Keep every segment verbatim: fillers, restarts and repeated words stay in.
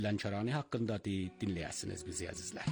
Lənkərani haqqında dinləyəsiniz bizi əzizlər.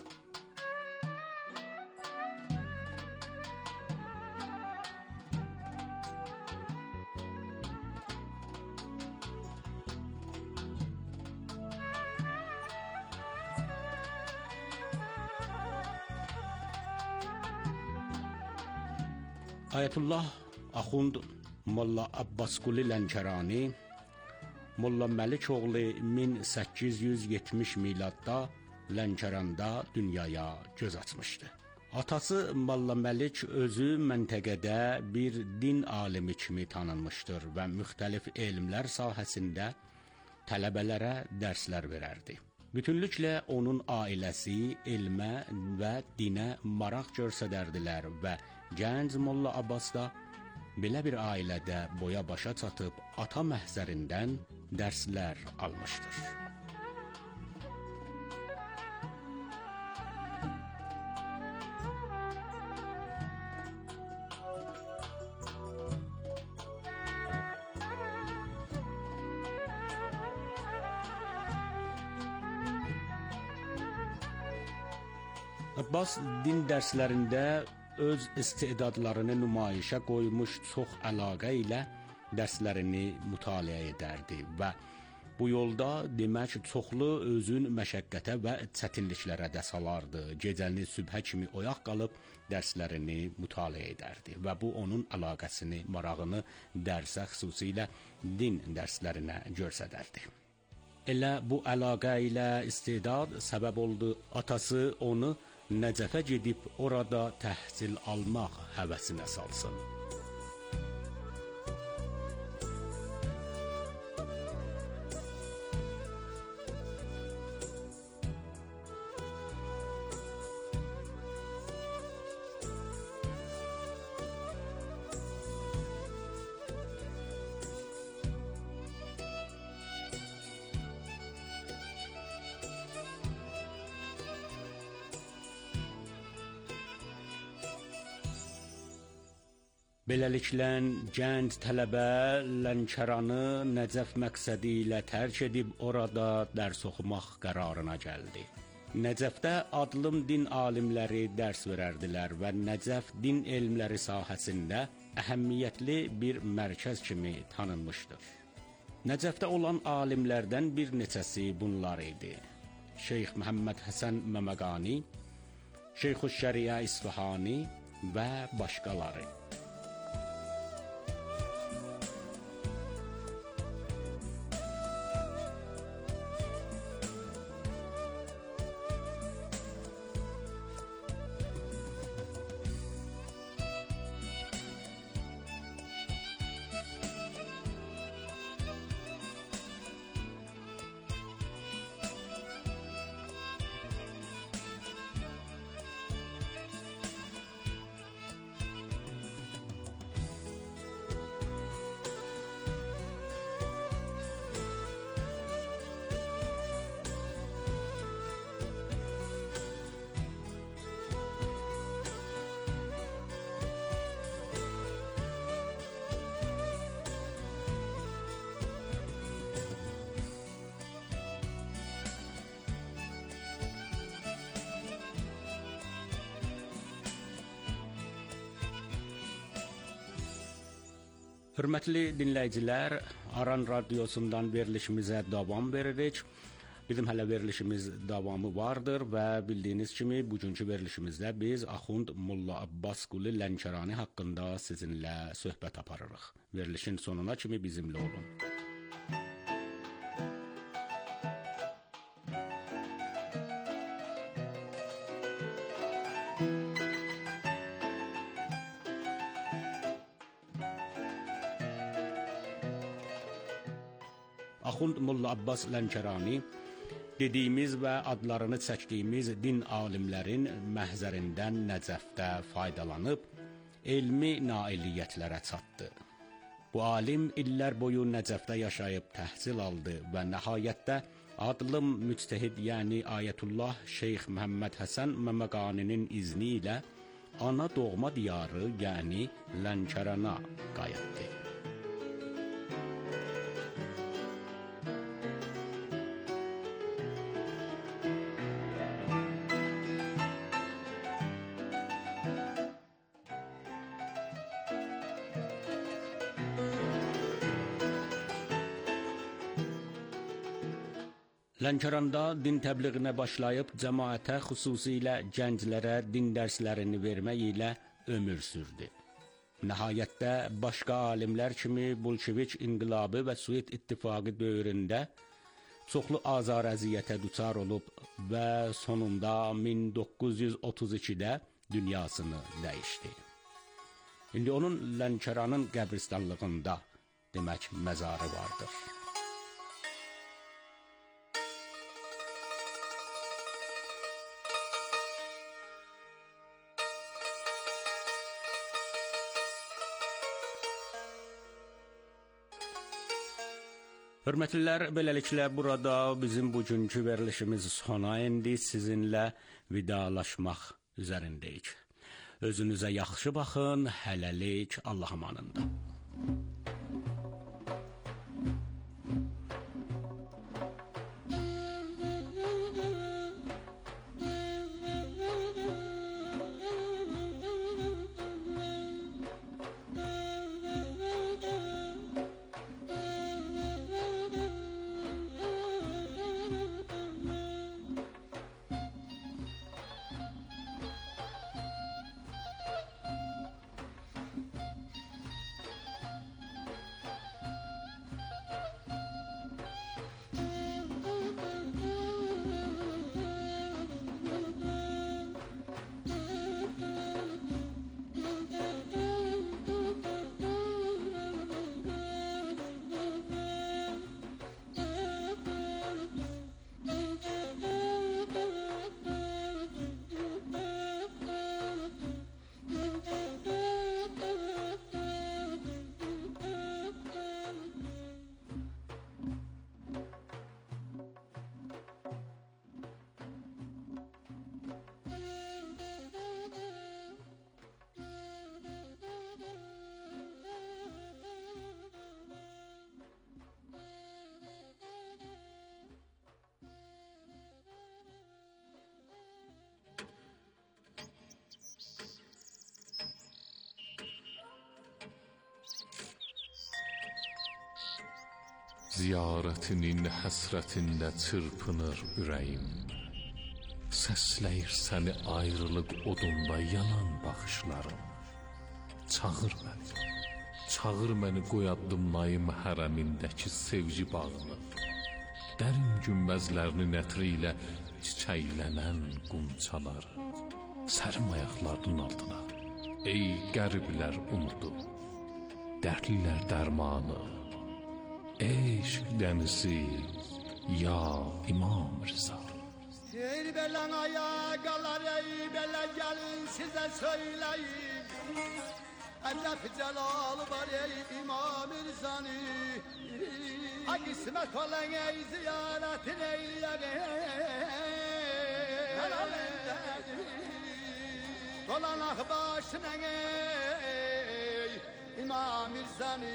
Ayətullah Axund Molla Abbasqulu Lənkərani Molla Məlik oğlu min səkkiz yüz yetmiş miladda Lənkəranda dünyaya göz açmışdı. Atası Molla Məlik özü məntəqədə bir din alimi kimi tanınmışdır və müxtəlif elmlər sahəsində tələbələrə dərslər verərdi. Bütünlüklə onun ailəsi elmə və dinə maraq göstərdilər və gənc Molla Abbas da belə bir ailədə boya başa çatıb ata məhzərindən dərslər almışdır. Abbas din dərslərində öz istedadlarını nümayişə qoymuş, çox əlaqə ilə dərslərini mütaliə edərdi və bu yolda demək çoxlu özün məşəqqətə və çətinliklərə də salardı. Gecəni sübhə kimi oyaq qalıb dərslərini mütaliə edərdi və bu onun əlaqəsini, marağını dərsə, xüsusilə din dərslərinə göstərərdi. Elə bu əlaqə ilə istedad səbəb oldu atası onu Nəcəfə gedib orada təhsil almaq həvəsinə salsın. Beləliklə, gənc tələbə Lənkəranı Nəcəf məqsədi ilə tərk edib orada dərs oxumaq qərarına gəldi. Nəcəfdə adlım din alimləri dərs verərdilər və Nəcəf din elmləri sahəsində əhəmiyyətli bir mərkəz kimi tanınmışdır. Nəcəfdə olan alimlərdən bir neçəsi bunlar idi: Şeyx Məhəmməd Həsən Məməqani, Şeyxüşşəriə İsfahani və başqaları. Hörmətli dinləyicilər, Aran Radiosundan verilişimizə davam veririk. Bizim hələ verilişimiz davamı vardır və bildiyiniz kimi bugünkü verilişimizdə biz Axund Molla Abbasqulu Lənkərani haqqında sizinlə söhbət aparırıq. Verilişin sonuna kimi bizimlə olun. Axund Molla Abbas Lənkərani dediyimiz və adlarını çəkdiyimiz din alimlərin məhzərindən Nəcəfdə faydalanıb elmi nailiyyətlərə çatdı. Bu alim illər boyu Nəcəfdə yaşayıb təhsil aldı və nəhayətdə adlım müctəhid, yəni Ayətullah Şeyx Məhəmməd Həsən Məməqaninin izni ilə ana doğma diyarı, yəni Lənkərana qayıtdı. Lənkəranda din təbliğinə başlayıb cəmaətə, xüsusilə gənclərə din dərslərini vermək ilə ömür sürdü. Nəhayətdə başqa alimlər kimi Bolşevik inqilabı və Sovet İttifaqı dövründə çoxlu azar-əziyyətə düçar olub və sonunda min doqquz yüz otuz ikidə dünyasını dəyişdi. İndi onun Lənkəranın qəbristanlığında demək məzarı vardır. Hörmətlilər, beləliklə burada bizim bugünkü verilişimiz sona indi, sizinlə vidalaşmaq üzərindəyik. Özünüzə yaxşı baxın, hələlik Allah amanında. Ziyarətinin həsrətində çırpınır ürəyim. Səsləyir səni ayrılıq odunda yanan baxışlarım. Çağır məni, çağır məni qoyaddım naim hərəmindəki sevgi bağını. Dərin günbəzlərinin ətri ilə çiçəklənən qunçaları. Sərim ayaqlarının altına, ey qəriblər umudu, dərdlilər dərmanı. Eşq dənizi, ya İmam Rıza. Ey belən ayaqalar, ey belə gəlin sizə söyləyim. Ədəf cəlalı var ey İmam Rızanı. Ha qismət olan ey ziyarətin eyləyək. Dolanaq başına ey İmam Rızanı.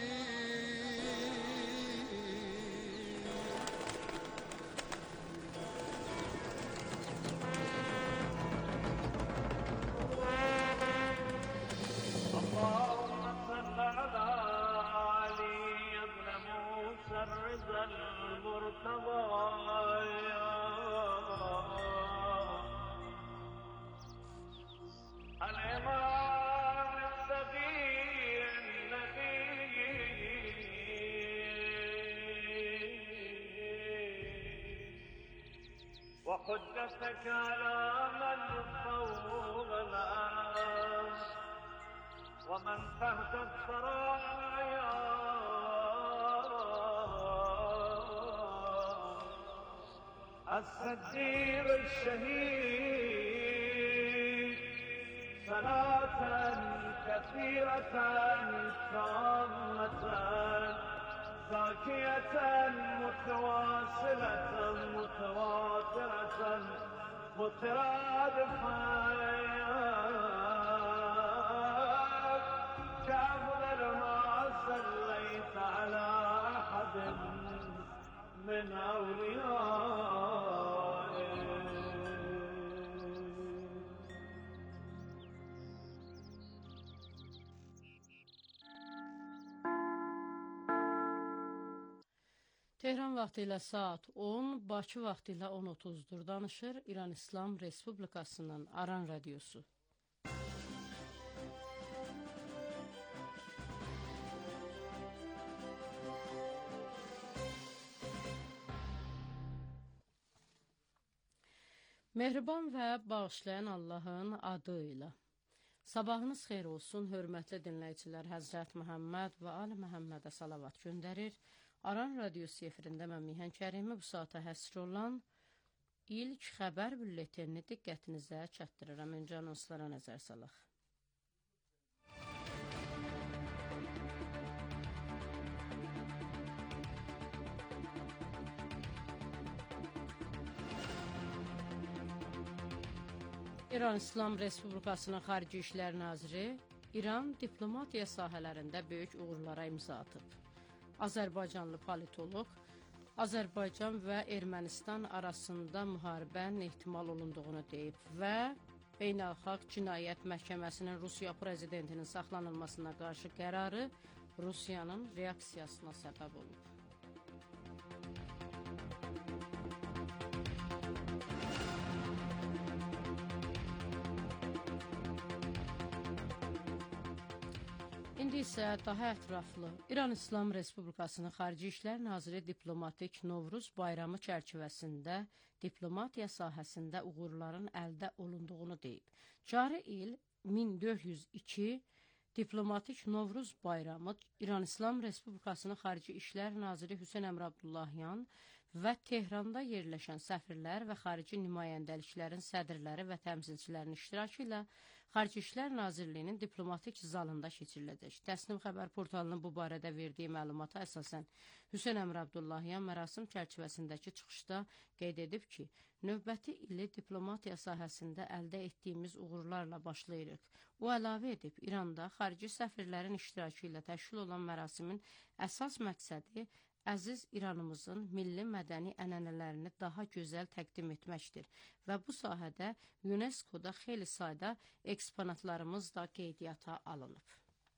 وحجتك على من فوق الأرض ومن تحت الثرايا الصديق الشهيد صلاة كثيرة تامة زاكية متواصلة متواترة مترادفة كأفضل ما صليت على أحد من أوليائه. Tehran vaxtı ilə saat on, Bakı vaxtı ilə on otuzdur. Danışır İran İslam Respublikasının Aran Radiosu. Mehriban və bağışlayan Allahın adı ilə. Sabahınız xeyir olsun, hörmətli dinləyicilər. Həzrət Məhəmməd və Ali Məhəmmədə salavat göndərir. Aran Radiosu efirində mən Mihan Kərimi bu saata həsr olan ilk xəbər bülletenini diqqətinizə çatdırıram. Öncə anonslara nəzər salaq. İran İslam Respublikasının Xarici İşlər Naziri İran diplomatiya sahələrində böyük uğurlara imza atıb. Azərbaycanlı politoloq Azərbaycan və Ermənistan arasında müharibənin ehtimal olunduğunu deyib və Beynəlxalq Cinayət Məhkəməsinin Rusiya prezidentinin saxlanılmasına qarşı qərarı Rusiyanın reaksiyasına səbəb olub. İndi isə daha ətraflı İran İslam Respublikasının Xarici İşlər Naziri diplomatik Novruz bayramı çərçivəsində diplomatiya sahəsində uğurların əldə olunduğunu deyib. Cari il min dörd yüz iki diplomatik Novruz bayramı İran İslam Respublikasının Xarici İşlər Naziri Hüseyn Əmr Abdullahyan və Tehranda yerləşən səfirlər və xarici nümayəndəliklərin sədrləri və təmsilçilərin iştirakı ilə Xarici İşlər Nazirliyinin diplomatik zalında keçiriləcək. Təsnim xəbər portalının bu barədə verdiyi məlumata əsasən Hüseyn Əmr Abdullahyan mərasim çərçivəsindəki çıxışda qeyd edib ki, növbəti ili diplomatiya sahəsində əldə etdiyimiz uğurlarla başlayırıq. O əlavə edib, İranda xarici səfirlərin iştirakı ilə təşkil olan mərasimin əsas məqsədi əziz İranımızın milli mədəni ənənələrini daha gözəl təqdim etməkdir və bu sahədə UNESCO-da xeyli sayda eksponatlarımız da qeydiyyata alınıb.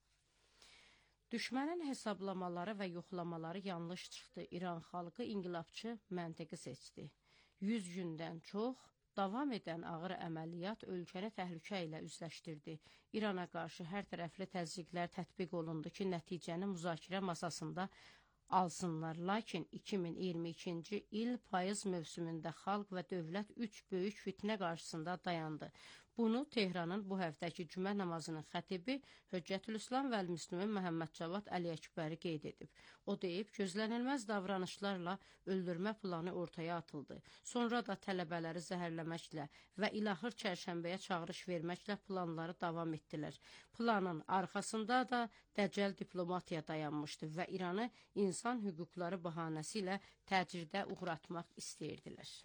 Düşmənin hesablamaları və yoxlamaları yanlış çıxdı. İran xalqı inqilabçı məntiqi seçdi. yüz gündən çox davam edən ağır əməliyyat ölkəni təhlükə ilə üzləşdirdi. İrana qarşı hər tərəfli təzyiqlər tətbiq olundu ki, nəticəni müzakirə masasında alsınlar. Lakin iki min iyirmi ikinci il payız mövsümündə xalq və dövlət üç böyük fitnə qarşısında dayandı. Bunu Tehranın bu həftəki cümə namazının xətibi Höccətülislam vəl-Müslümin Məhəmməd Cavad Əli Əkbəri qeyd edib. O deyib, gözlənilməz davranışlarla öldürmə planı ortaya atıldı. Sonra da tələbələri zəhərləməklə və ilaxır çərşənbəyə çağırış verməklə planları davam etdilər. Planın arxasında da dəcəl diplomatiya dayanmışdı və İranı insan hüquqları bahanəsi ilə təcirdə uğratmaq istəyirdilər.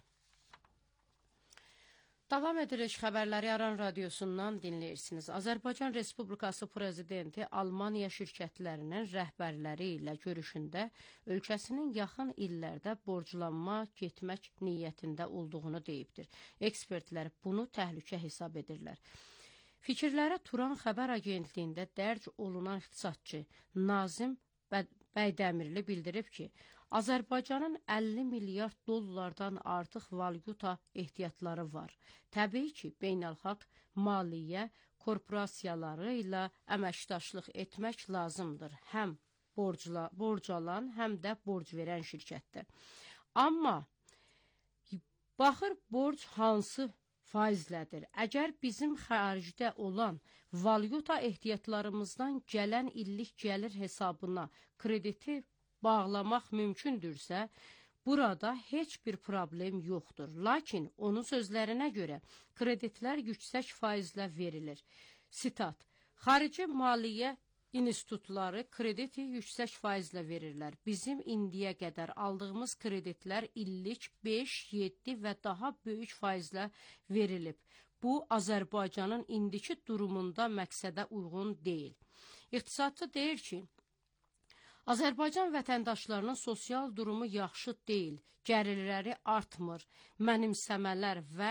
Davam edirik, xəbərləri Aran Radiosundan dinləyirsiniz. Azərbaycan Respublikası Prezidenti Almaniya şirkətlərinin rəhbərləri ilə görüşündə ölkəsinin yaxın illərdə borclanma getmək niyyətində olduğunu deyibdir. Ekspertlər bunu təhlükə hesab edirlər. Fikirlərə Turan xəbər agentliyində dərc olunan iqtisadçı Nazim Bəydəmirli bildirib ki, Azərbaycanın əlli milyard dollardan artıq valyuta ehtiyatları var. Təbii ki, beynəlxalq maliyyə korporasiyaları ilə əməkdaşlıq etmək lazımdır. Həm borcla, borc alan, həm də borc verən şirkətdə. Amma baxır borc hansı faizlədir. Əgər bizim xaricdə olan valyuta ehtiyatlarımızdan gələn illik gəlir hesabına krediti bağlamaq mümkündürsə, burada heç bir problem yoxdur. Lakin onun sözlərinə görə kreditlər yüksək faizlə verilir. Sitat, xarici maliyyə institutları krediti yüksək faizlə verirlər. Bizim indiyə qədər aldığımız kreditlər illik beş, yeddi və daha böyük faizlə verilib. Bu, Azərbaycanın indiki durumunda məqsədə uyğun deyil. İqtisadçı deyir ki, Azərbaycan vətəndaşlarının sosial durumu yaxşı deyil, gəlirləri artmır, mənimsəmələr və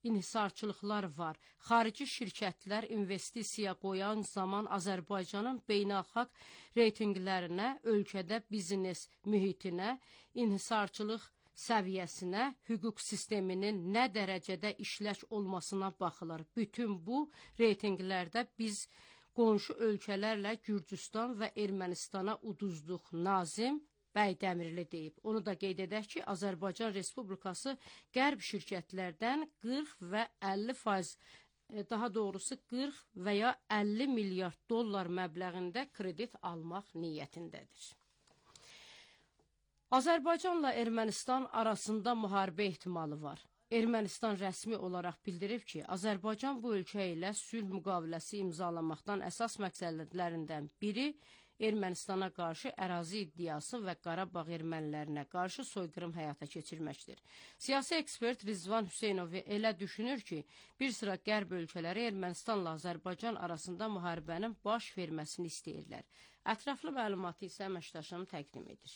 inhisarçılıqlar var. Xarici şirkətlər investisiya qoyan zaman Azərbaycanın beynəlxalq reytinqlərinə, ölkədə biznes mühitinə, inhisarçılıq səviyyəsinə, hüquq sisteminin nə dərəcədə işlək olmasına baxılır. Bütün bu reytinqlərdə biz qonşu ölkələrlə Gürcüstan və Ermənistana uduzduq. Nazim Bəydəmirli deyib. Onu da qeyd edək ki, Azərbaycan Respublikası qərb şirkətlərdən qırx və əlli faiz, daha doğrusu qırx və ya əlli milyard dollar məbləğində kredit almaq niyyətindədir. Azərbaycanla Ermənistan arasında müharibə ehtimalı var. Ermənistan rəsmi olaraq bildirib ki, Azərbaycan bu ölkə ilə sülh müqaviləsi imzalamaqdan əsas məqsədlərindən biri Ermənistana qarşı ərazi iddiası və Qarabağ ermənilərinə qarşı soyqırım həyata keçirməkdir. Siyasi ekspert Rizvan Hüseynov elə düşünür ki, bir sıra qərb ölkələri Ermənistanla Azərbaycan arasında müharibənin baş verməsini istəyirlər. Ətraflı məlumatı isə əməkdaşım təqdim edir.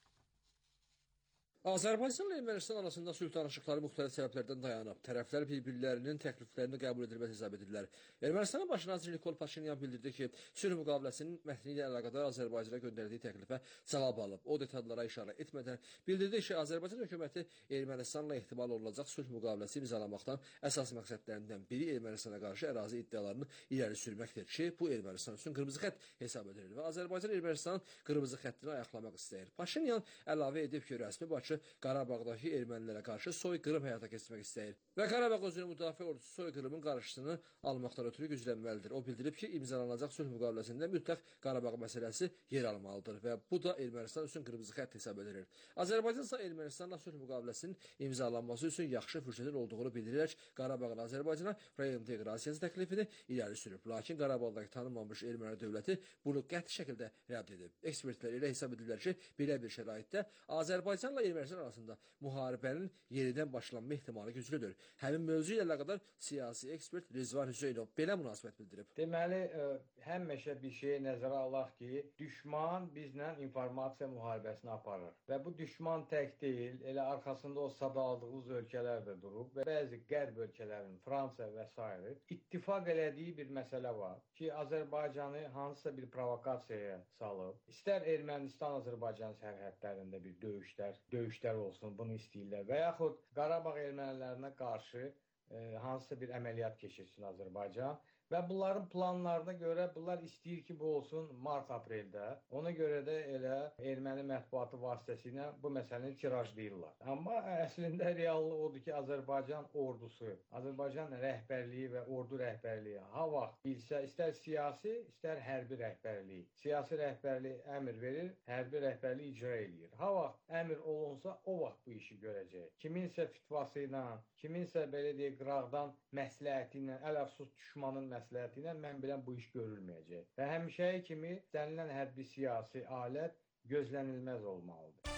Azərbaycanla Ermənistan arasında sülh danışıqları müxtəlif səbəblərdən dayanıb. Tərəflər bir-birlərinin təkliflərini qəbul edilməz hesab edirlər. Ermənistanın baş naziri Nikol Paşinyan bildirdi ki, sülh müqaviləsinin mətni ilə əlaqədar Azərbaycana göndərdiyi təklifə cavab alıb. O detallara işarə etmədən bildirdi ki, Azərbaycan hökuməti Ermənistanla ehtimal olunacaq sülh müqaviləsi imzalamaqdan əsas məqsədlərindən biri Ermənistana qarşı ərazi iddialarını irəli sürməkdir ki, bu Ermənistan üçün qırmızı xətt hesab edilir və Azərbaycan Ermənistanın qırmızı xəttini ayaqlamaq istəyir. Paşinyan əlavə edib ki, rəsmi Bakı Qarabağdakı ermənilərə qarşı soyqırım həyata keçirmək istəyir və Qarabağ özünün müdafiə ordusu soyqırımın qarşısını almaqdan ötürü güclənməlidir. O bildirib ki, imzalanacaq sülh müqaviləsində mütləq Qarabağ məsələsi yer almalıdır və bu da Ermənistan üçün qırmızı xətt hesab edilir. Azərbaycan isə Ermənistanla sülh müqaviləsinin imzalanması üçün yaxşı fürsətin olduğunu bildirərək Qarabağın Azərbaycana reinteqrasiyası təklifini irəli sürüb. Lakin Qarabağdakı tanınmamış erməni dövləti bunu qəti şəkildə rədd edib. Ekspertlər elə hesab edirlər ki, belə bir şəraitdə Azərbaycanla Ermənistan arasında müharibənin yenidən başlanma ehtimalı güclüdür. Həmin mövzu ilə əlaqədar siyasi ekspert Rizvan Hüseynov belə münasibət bildirib. Deməli, həmişə bir şey nəzərə alaq ki, düşman bizlə informasiya müharibəsini aparır. Və bu düşman tək deyil, elə arxasında o sadaldığımız ölkələr də durub və bəzi qərb ölkələrin, Fransa və s. ittifaq elədiyi bir məsələ var ki, Azərbaycanı hansısa bir provokasiyaya salıb, istər Ermənistan-Azərbaycan sərhədlərində bir döyüşlər, döyüşlər olsun, bunu istəyirlər və yaxud Qarabağ ermənilərinə qarşı e, hansısa bir əməliyyat keçirsin Azərbaycan və bunların planlarına görə bunlar istəyir ki, bu olsun mart-apreldə. Ona görə də elə erməni mətbuatı vasitəsilə bu məsələni tirajlayırlar. Amma əslində reallıq odur ki, Azərbaycan ordusu, Azərbaycan rəhbərliyi və ordu rəhbərliyi ha vaxt bilsə, istər siyasi, istər hərbi rəhbərliyi. Siyasi rəhbərliyi əmr verir, hərbi rəhbərliyi icra edir. Ha vaxt əmr olunsa, o vaxt bu işi görəcək. Kiminsə fitvası ilə, kiminsə belə deyək, qıraqdan məsləhəti ilə, əl-əfsus düşmanın məsləhəti ilə mən bilən bu iş görülməyəcək. Və həmişəyi kimi istənilən hərbi siyasi alət gözlənilməz olmalıdır.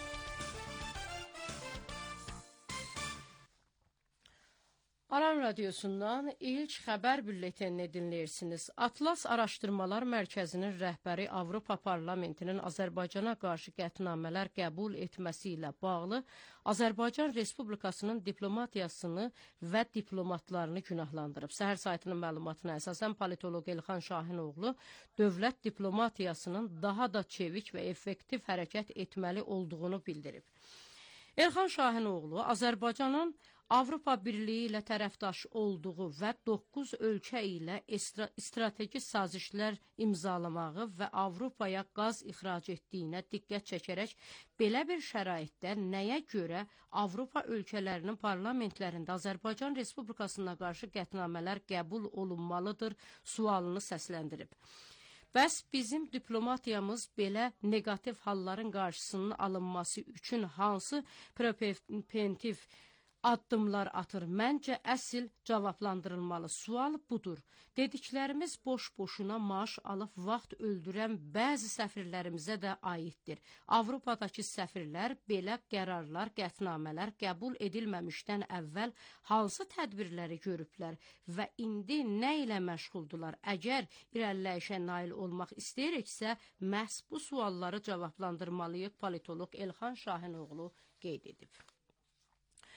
Aran Radyosu'ndan ilk xəbər bülletenini dinləyirsiniz. Atlas Araşdırmalar Mərkəzinin rəhbəri Avropa Parlamentinin Azərbaycana qarşı qətnamələr qəbul etməsi ilə bağlı Azərbaycan Respublikasının diplomatiyasını və diplomatlarını günahlandırıb. Səhər saytının məlumatına əsasən politoloq Elxan Şahinoğlu dövlət diplomatiyasının daha da çevik və effektiv hərəkət etməli olduğunu bildirib. Elxan Şahinoğlu Azərbaycanın Avropa Birliyi ilə tərəfdaş olduğu və doqquz ölkə ilə strateji sazişlər imzalamağı və Avropaya qaz ixrac etdiyinə diqqət çəkərək belə bir şəraitdə nəyə görə Avropa ölkələrinin parlamentlərində Azərbaycan Respublikasına qarşı qətnamələr qəbul olunmalıdır sualını səsləndirib. Bəs bizim diplomatiyamız belə negativ halların qarşısının alınması üçün hansı preventiv addımlar atır? Məncə əsl cavablandırılmalı sual budur. Dediklərimiz boş-boşuna maaş alıb vaxt öldürən bəzi səfirlərimizə də aiddir. Avropadakı səfirlər belə qərarlar, qətnamələr qəbul edilməmişdən əvvəl hansı tədbirləri görüblər və indi nə ilə məşğuldular? Əgər irəliləyişə nail olmaq istəyiriksə, məhz bu sualları cavablandırmalıyıq, politoloq Elxan Şahinoğlu qeyd edib.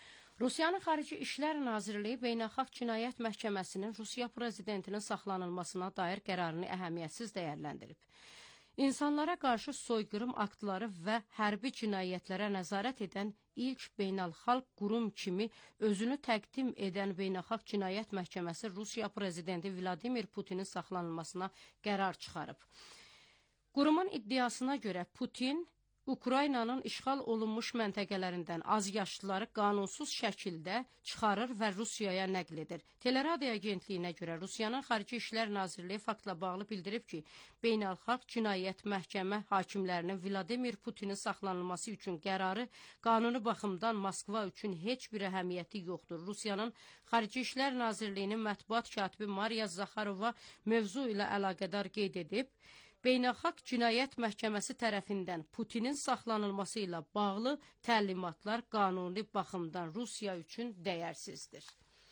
Rusiyanın Xarici İşlər Nazirliyi Beynəlxalq Cinayət Məhkəməsinin Rusiya prezidentinin saxlanılmasına dair qərarını əhəmiyyətsiz dəyərləndirib. İnsanlara qarşı soyqırım aktları və hərbi cinayətlərə nəzarət edən ilk beynəlxalq qurum kimi özünü təqdim edən Beynəlxalq Cinayət Məhkəməsi Rusiya prezidenti Vladimir Putinin saxlanılmasına qərar çıxarıb. Qurumun iddiasına görə Putin Ukraynanın işğal olunmuş məntəqələrindən azyaşlıları qanunsuz şəkildə çıxarır və Rusiyaya nəql edir. Teleradio agentliyinə görə Rusiyanın Xarici İşlər Nazirliyi faktla bağlı bildirib ki, Beynəlxalq Cinayət Məhkəmə hakimlərinin Vladimir Putinin saxlanılması üçün qərarı qanuni baxımdan Moskva üçün heç bir əhəmiyyəti yoxdur. Rusiyanın Xarici İşlər Nazirliyinin mətbuat katibi Mariya Zaxarova mövzu ilə əlaqədar qeyd edib, Beynəlxalq Cinayət Məhkəməsi tərəfindən Putinin saxlanılması ilə bağlı təlimatlar qanuni baxımdan Rusiya üçün dəyərsizdir.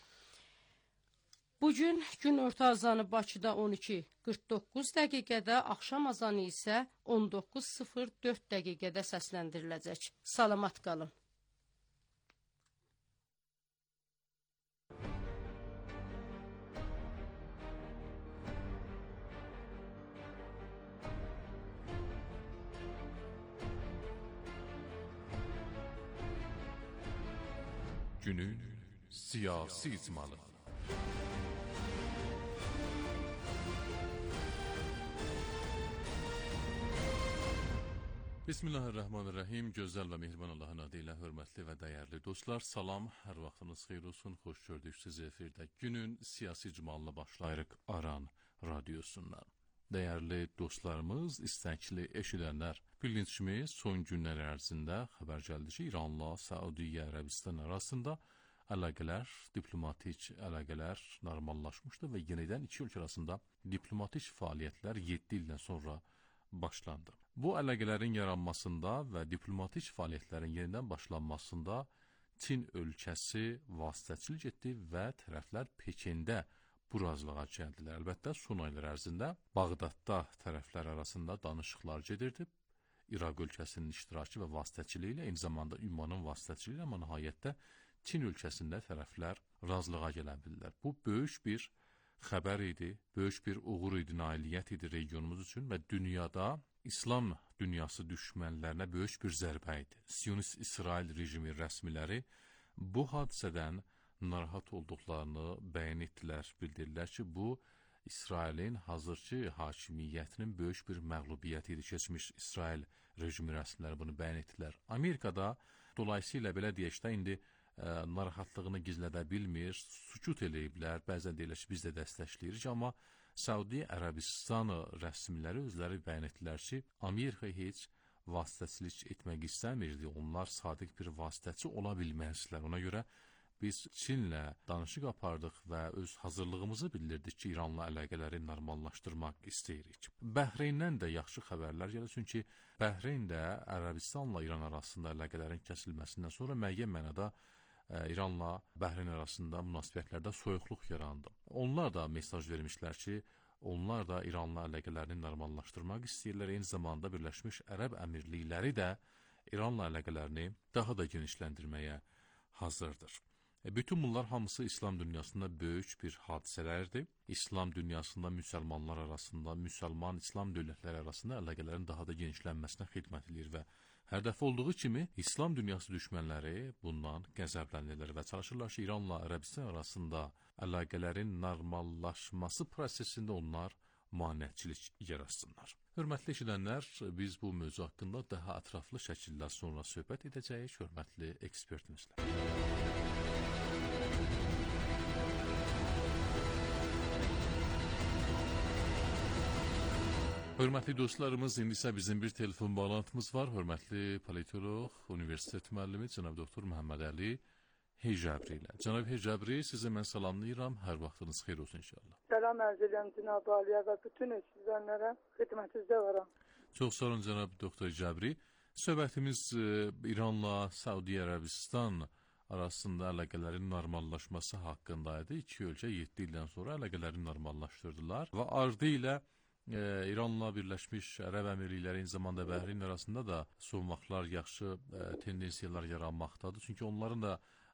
Bugün gün orta azanı Bakıda on iki qırx doqquz dəqiqədə, axşam azanı isə on doqquz sıfır dörd dəqiqədə səsləndiriləcək. Salamat qalın. Günün siyasi icmalı. Bismillahirrahmanirrahim. Gözəl və mehriban Allahın adı ilə hörmətli və dəyərli dostlar, salam, hər vaxtınız xeyir olsun, xoş gördük sizi efirdə. Günün siyasi icmalına başlayırıq Aran radiosundan. Dəyərli dostlarımız, istəkli eşidənlər, bildiyiniz kimi son günlər ərzində xəbər gəldi ki, İranla Səudiyyə Ərəbistan arasında əlaqələr, diplomatik əlaqələr normallaşmışdı və yenidən iki ölkə arasında diplomatik fəaliyyətlər yeddi ildən sonra başlandı. Bu əlaqələrin yaranmasında və diplomatik fəaliyyətlərin yenidən başlanmasında Çin ölkəsi vasitəçilik etdi və tərəflər Pekində bu razılığa gəldilər. Əlbəttə, son aylar ərzində Bağdadda tərəflər arasında danışıqlar gedirdi. İraq ölkəsinin iştirakı və vasitəçiliyi ilə, eyni zamanda Ümmanın vasitəçiliyi ilə, amma nəhayətdə Çin ölkəsində tərəflər razılığa gələ bildilər. Bu, böyük bir xəbər idi, böyük bir uğur idi, nailiyyət idi regionumuz üçün və dünyada İslam dünyası düşmənlərinə böyük bir zərbə idi. Siyonist İsrail rejimi rəsmiləri bu hadisədən narahat olduqlarını bəyan etdilər, bildirdilər ki, bu İsrailin hazırki hakimiyyətinin böyük bir məğlubiyyəti idi. Keçmiş İsrail rejimi rəsmiləri bunu bəyan etdilər. Amerikada dolayısıyla belə deyək də indi ə, narahatlığını gizlədə bilmir, sükut eləyiblər, bəzən deyilir ki, biz də dəstəkləyirik, amma Səudiyyə Ərəbistan rəsmiləri özləri bəyan etdilər ki, Amerika heç vasitəçilik etmək istəmirdi, onlar sadiq bir vasitəçi ola bilməzlər. Ona görə biz Çinlə danışıq apardıq və öz hazırlığımızı bildirdik ki, İranla əlaqələri normallaşdırmaq istəyirik. Bəhreyndən də yaxşı xəbərlər gəlir, çünki Bəhreyn də Ərəbistanla İran arasında əlaqələrin kəsilməsindən sonra müəyyən mənada ə, İranla Bəhreyn arasında münasibətlərdə soyuqluq yarandı. Onlar da mesaj vermişlər ki, onlar da İranla əlaqələrini normallaşdırmaq istəyirlər. Eyni zamanda Birləşmiş Ərəb Əmirlikləri də İranla əlaqələrini daha da genişləndirməyə hazırdır. E, bütün bunlar hamısı İslam dünyasında böyük bir hadisələrdir. İslam dünyasında müsəlmanlar arasında, müsəlman İslam dövlətləri arasında əlaqələrin daha da genişlənməsinə xidmət edir və hər dəfə olduğu kimi İslam dünyası düşmənləri bundan qəzəblənirlər və çalışırlar ki, İranla Ərəbistan arasında əlaqələrin normallaşması prosesində onlar maneəçilik yaratsınlar. Hörmətli eşidənlər, biz bu mövzu haqqında daha ətraflı şəkildə sonra söhbət edəcəyik hörmətli ekspertimizlə. Hörmətli dostlarımız, indi isə bizim bir telefon bağlantımız var. Hörmətli politolog, universitet müəllimi cənab doktor Məhəmməd Əli Hicabri ilə. Cənab Hicabri, sizi mən salamlayıram. Hər vaxtınız xeyir olsun inşallah. Salam ərz edirəm cənab Aliyə və bütün izləyənlərə xidmətinizdə varam. Çox sağ olun cənab doktor Hicabri. Söhbətimiz e, İranla Səudiyyə Ərəbistan arasında əlaqələrin normallaşması haqqındaydı. İki ölkə yeddi ildən sonra əlaqələrini normallaşdırdılar və ardı ilə e, İranla Birləşmiş Ərəb Əmirlikləri, eyni zamanda Bəhreyn arasında da son vaxtlar yaxşı e, tendensiyalar yaranmaqdadır. Çünki onların da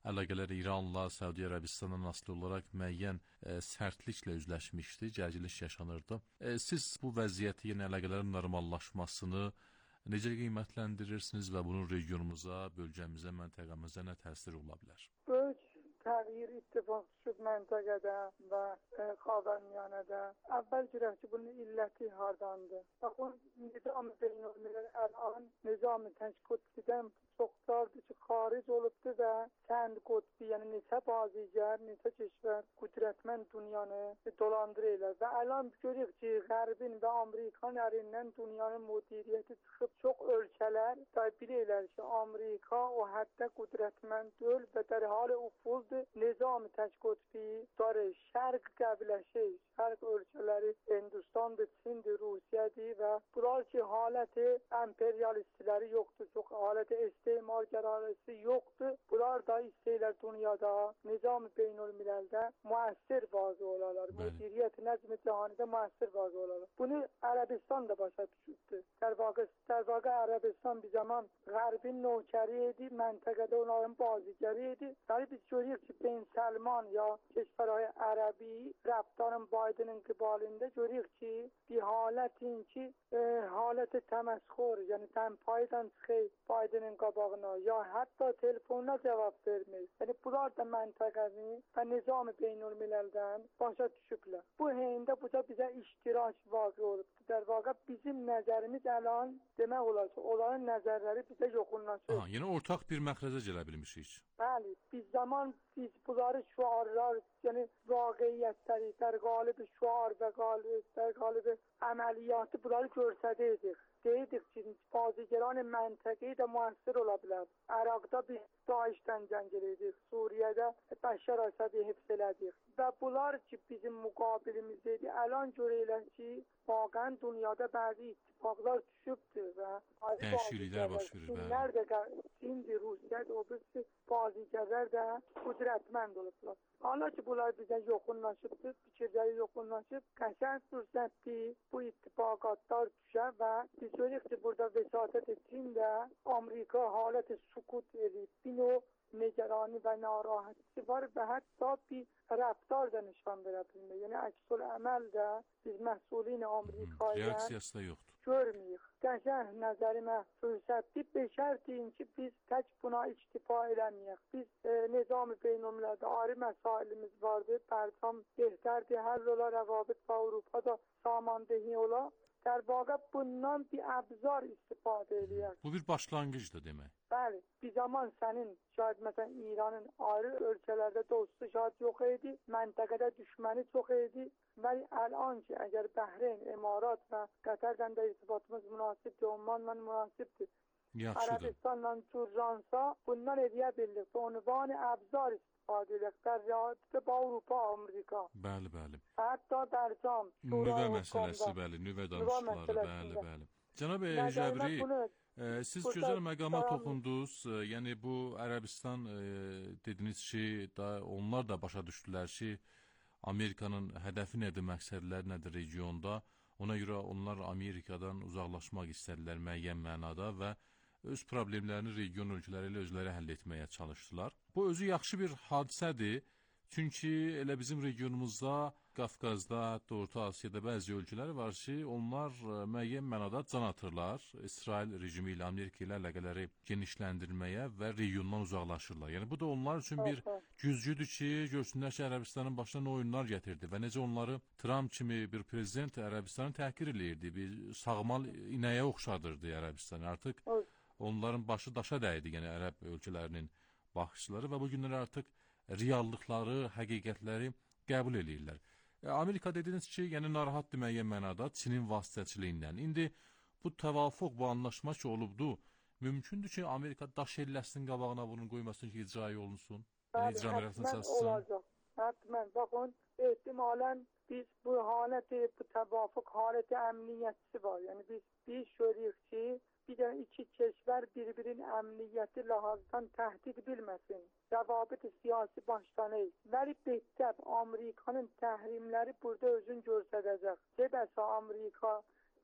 əlaqələr İranla, Səudiyyə Ərəbistanla asılı olaraq müəyyən e, sərtliklə üzləşmişdi, gərginlik yaşanırdı. E, siz bu vəziyyəti, yəni əlaqələrin normallaşmasını necə qiymətləndirirsiniz və bunun regionumuza, bölgəmizə, məntəqəmizə nə təsiri ola bilər? Böyük təğyir ittifaq düşüb məntəqədə və e, Xavərmiyanədə. Əvvəl görək ki, bunun illəti hardandır. Baxın, nizam-ı beynəlmiləl əlan nizam-ı təşkilatdan çoxlardır ki, xaric olubdur və kənd qutbi, yəni neçə bazigər, neçə keşvər qüdrətmənd dünyanı dolandırırlar. Və əlan görürük ki, Qərbin və Amerikan ərindən dünyanın müdiriyyəti çıxıb çox ölkələr da bilirlər ki, Amerika o həddə qüdrətmənd öl və در حال ufuzdur. Nizam-ı təşkilatı darı şərq qəbiləsi, şərq ölkələri Hindistandır, Çindir, Rusiyadır və bunlar ki, haləti emperyalistləri yoxdur, çox haləti istismargərarisi yoxdur. Bunlar da istəyirlər dünyada nizam-ı beynəlmiləldə müəssir vazı olarlar. Müdiriyyət nəzm-i cahanidə müəssir vazı olarlar. Bunu Ərəbistan da başa düşübdür. در واقع در واقع عربستان bir zaman Qərbin nökəri idi, məntəqədə onların bazigəri idi. Yəni biz görürük ki, Ben Salman ya keşvərهای ərəbi rəftarın Bidenin qıbalında görürük ki, bir halətin ki, e, haləti təməsxur, yəni təmpaydan çıxır Bidenin qabağına ya hətta telefonuna cavab vermir. Yəni bunlar da məntəqəni və nizam-ı beynəlmiləldən başa düşüblər. Bu heyndə bu da bizə iştirak vaqe olubdur. در واقع bizim nəzərimiz əlan demək olar ki, onların nəzərləri bizə yoxunlaşır. Aha, yəni ortaq bir məxrəcə gələ bilmişik. Bəli, biz zaman biz bunları şuarlar, yəni vaqiyyətləri, در qalib şuar və qalib, در qalib əməliyyatı bunları göstərdik. Deyirdik ki, bazigəran məntəqi də müəssir ola bilər. Əraqda biz Daişdən cəng edirdik, Suriyədə Bəşər Əsədi hifz elədik. Və bunlar ki, bizim müqabilimizdeydi. Əlan görürlər ki, vaqən dünyada bəzi ittifaqlar düşübdür və dəyişikliklər baş verir. Çinlər də, Çindir, Rusiyadır, o birisi bazigərlər də qüdrətmənd olublar. Hala ki, bunlar bizə yoxunlaşıbdır, fikirləri yoxunlaşıb, qəşəng fürsətdir bu ittifaqatlar düşə və biz görürük ki, burada vəsatət içində Amerika haləti sukut edib, bir növ نگرانی و ناراحتی var və hətta bir rəftar da nişan verə bilmir. Yəni əksül əməl də biz məhsulin Amerikaya reaksiyası da yoxdur. Görməyik. Qəşəng nəzərimə fürsətdir. Beşərtin ki, biz tək buna iktifa eləməyək. Biz e, nizam-ı beynəlmilərdə ayrı məsailimiz vardır. Bərçam behtərdir. Həll ola rəvabit və Avropada samandehi ola. در واقع bundan bir əbzar istifadə eləyək. Bu bir başlanğıcdır demək. Bəli, bir zaman sənin şayad məsələn İranın ayrı ölkələrdə dostu şayad yox idi, məntəqədə düşməni çox idi. Vəli əlan ki, əgər Bəhreyn, Emarat və Qətərdən də irtibatımız münasibdir, Omanla münasibdir. Yaxşıdır. Ərəbistanla Türcansa bundan edə bildik. Onvan əbzar istifadə در رابطه با اروپا و آمریکا. Bəli, bəli. Hətta Bərzam, nüvə məsələsi, bəli, nüvə danışıqları, bəli, bəli. Cənab Hicabri, e, siz gözəl məqama toxundunuz. E, yəni bu Ərəbistan e, dediniz ki, da onlar da başa düşdülər ki, Amerikanın hədəfi nədir, məqsədləri nədir regionda. Ona görə onlar Amerikadan uzaqlaşmaq istədilər müəyyən mənada və öz problemlərini region ölkələri ilə özləri həll etməyə çalışdılar. Bu özü yaxşı bir hadisədir. Çünki elə bizim regionumuzda, Qafqazda, hətta Orta Asiyada bəzi ölkələr var ki, onlar müəyyən mənada can atırlar. İsrail rejimi ilə, Amerika ilə əlaqələri genişləndirməyə və regiondan uzaqlaşırlar. Yəni bu da onlar üçün bir güzgüdür ki, görsünlər ki, Ərəbistanın başına nə oyunlar gətirdi və necə onları Trump kimi bir prezident Ərəbistanı təhqir eləyirdi. Bir sağmal inəyə oxşadırdı Ərəbistanı. Artıq onların başı daşa dəydi, yəni ərəb ölkələrinin baxışları və bu günlər artıq reallıqları, həqiqətləri qəbul eləyirlər. E, Amerika dediniz ki, yəni narahatdır müəyyən mənada Çinin vasitəçiliyindən. İndi bu təvafuq, bu anlaşma ki olubdu, mümkündür ki, Amerika daş elləsinin qabağına bunun qoymasın ki, icra olunsun? Yəni icra mərhələsini çalışsın? Olacaq. Hətmən, baxın, ehtimalən biz bu haləti, bu təvafuq haləti əmniyyətçisi var. Yəni biz, biz görürük ki, bir de iki keşver birbirinin emniyeti lahazdan tehdit bilmesin. Cevabı siyasi başlanır. Vəli behtər Amerikanın təhrimləri burada özün göstərəcək. Gedəsə Amerika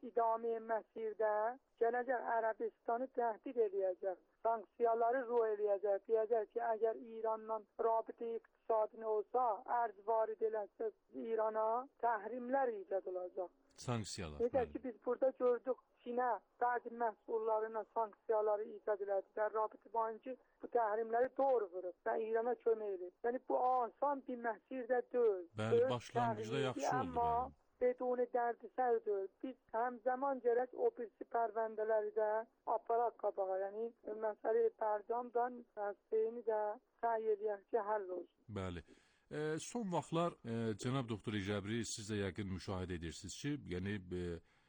idame məsirdə gələcək Ərəbistanı təhdid eləyəcək. Sanksiyaları ruh eləyəcək. Deyəcək ki, əgər İrandan rabitə iqtisadi nə olsa, ərz varid eləsə İrana təhrimlər icad olacaq. Sanksiyalar. Necə ki, biz burada gördük, Çinə bəzi məhsullarına sanksiyaları icad elədilər. Rabitə Bankı bu təhrimləri doğru vurub və İrana kömək edir. Yəni bu asan bir məsirdə deyil. Bəli, başlanğıcda yaxşı oldu. Amma bedun dərdisərdir. Biz həmzəman gərək o birisi pərvəndələri də aparaq qabağa. Yəni məsələ Bərdamdan dəstəyini də səy eləyək ki, həll olsun. Bəli. E, son vaxtlar e, cənab doktor İcəbri, siz də yəqin müşahidə edirsiniz ki, yəni e,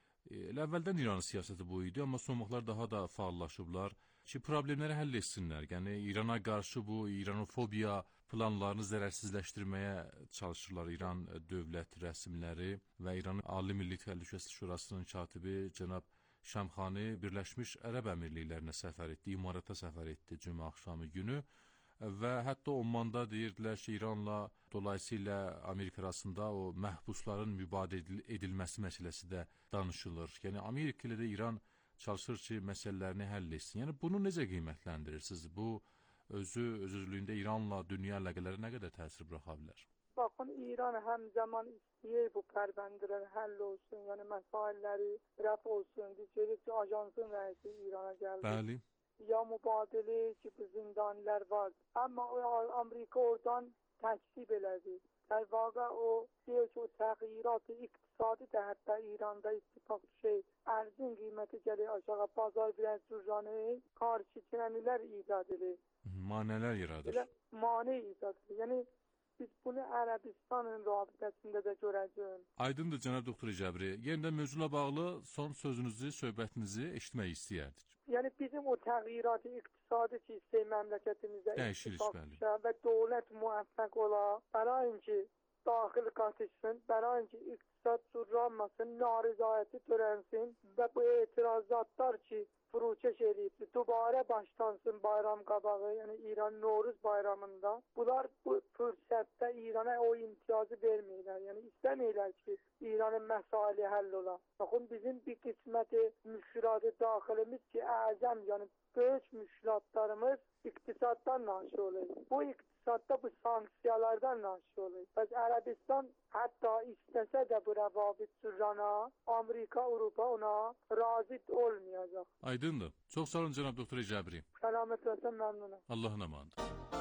elə əvvəldən İranın siyasəti bu idi, amma son vaxtlar daha da faallaşıblar ki, problemləri həll etsinlər. Yəni İrana qarşı bu İranofobiya planlarını zərərsizləşdirməyə çalışırlar İran dövlət rəsmiləri və İranın Ali Milli Təhlükəsizlik Şurasının katibi cənab Şamxani Birləşmiş Ərəb Əmirliklərinə səfər etdi, İmarata səfər etdi cümə axşamı günü. Və hətta Omanda deyirdilər ki, İranla dolayısıyla Amerika arasında o məhbusların mübadilə edilməsi məsələsi də danışılır. Yəni Amerika ilə də İran çalışır ki, məsələlərini həll etsin. Yəni bunu necə qiymətləndirirsiniz? Bu özü öz-özlüyündə İranla dünya əlaqələri nə qədər təsir buraxa bilər? Baxın, İran həmzəman istəyir bu pərbəndələr həll olsun, yəni məsələləri rəf olsun. Biz görürük ki, ajansın rəisi İrana gəldi. Bəli. Ya mübadilə ki, bu zindanilər var. Amma o Amerika oradan təksib elədi. در واقع o diyor ki, o təğyirat-ı iqtisadi də hətta İranda ittifaq şey, ərzin qiyməti gəlir aşağı, bazar biraz cüzdanı, karşı çənələr icad edir. Manələr yaradır. Elə mane icad edir. Yəni biz bunu Ərəbistanın rabitəsində də görəcəyik. Aydındır cənab doktor İcəbri. Yenidən mövzula bağlı son sözünüzü, söhbətinizi eşitmək istəyərdik. Yəni bizim o təğyirat-ı iqtisadi ki, istəyir məmləkətimizdə ittifaq və dövlət müvəffəq ola, bərayinki daxil qatışsın, bərayinki iqtisad surranmasın, narizayəti törənsin və bu etirazatlar ki, furuçeş edildi. Dubara başlansın bayram qabağı, yəni İran Novruz bayramında. Bunlar bu fürsətdə İrana o imtiyazı vermirlər. Yəni istəmirlər ki, İranın məsailə həll ola. Baxın, bizim bir qisməti müşkilatı daxilimiz ki, əzəm, yəni böyük müşkilatlarımız iqtisaddan naşi olur. Bu iqtisadda bu sanksiyalardan naşi olur. Bəs Ərəbistan hətta istəsə də bu rəvabit sürrana, Amerika, Avropa ona razı olmayacaq. Aydındır. Çox sağ olun cənab doktor İcəbri. Səlamət olsun, məmnunum. Allahın amanıdır.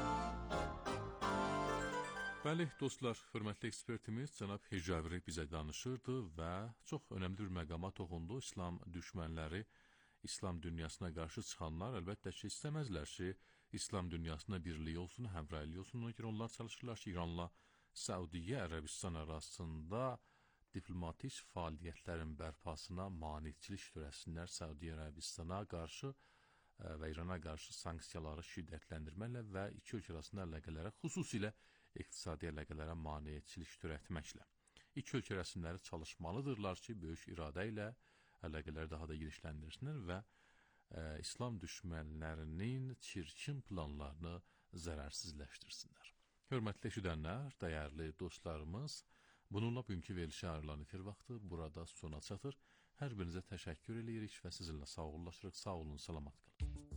Bəli, dostlar, hörmətli ekspertimiz cənab İcəbri bizə danışırdı və çox önəmli bir məqama toxundu. İslam düşmənləri, İslam dünyasına qarşı çıxanlar əlbəttə ki, istəməzlər ki, İslam dünyasına birlik olsun, həmrəylik olsun. Ona görə onlar çalışırlar ki, İranla Səudiyyə Ərəbistan arasında diplomatik fəaliyyətlərin bərpasına maneçilik törəsinlər. Səudiyyə Ərəbistana qarşı və İrana qarşı sanksiyaları şiddətləndirməklə və iki ölkə arasında əlaqələrə, xüsusilə iqtisadi əlaqələrə maneçilik törətməklə. İki ölkə rəsmiləri çalışmalıdırlar ki, böyük iradə ilə əlaqələri daha da genişləndirsinlər və ə, İslam düşmənlərinin çirkin planlarını zərərsizləşdirsinlər. Hörmətli eşidənlər, dəyərli dostlarımız, bununla bugünkü verilişə ayrılan efir vaxtı burada sona çatır. Hər birinizə təşəkkür edirik və sizinlə sağollaşırıq. Sağ olun, salamat qalın.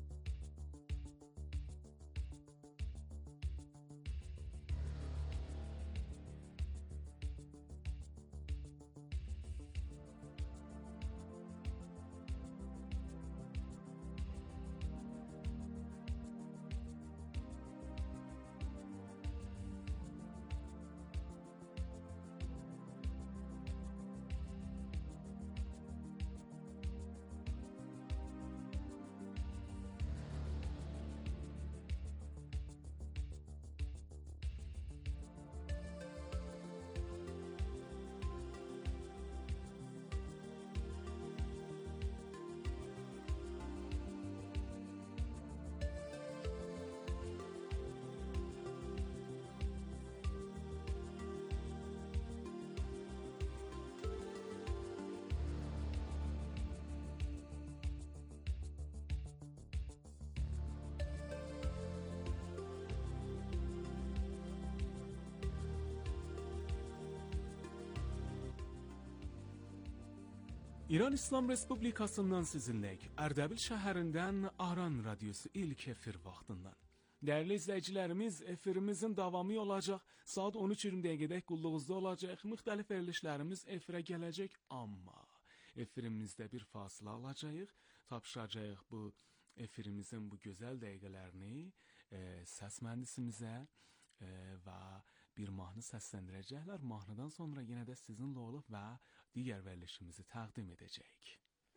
İran İslam Respublikasından sizinləyik. Ərdəbil şəhərindən Aran radiosu ilk efir vaxtından. Dəyərli izləyicilərimiz, efirimizin davamı olacaq. Saat on üç iyirmi dəqiqədə qulluğunuzda olacaq. Müxtəlif verilişlərimiz efirə gələcək, amma efirimizdə bir fasilə alacağıq. Tapşıracağıq bu efirimizin bu gözəl dəqiqələrini e, səs mühəndisimizə e, və bir mahnı səsləndirəcəklər. Mahnıdan sonra yenə də sizinlə olub və digər verilişimizi təqdim edəcəyik.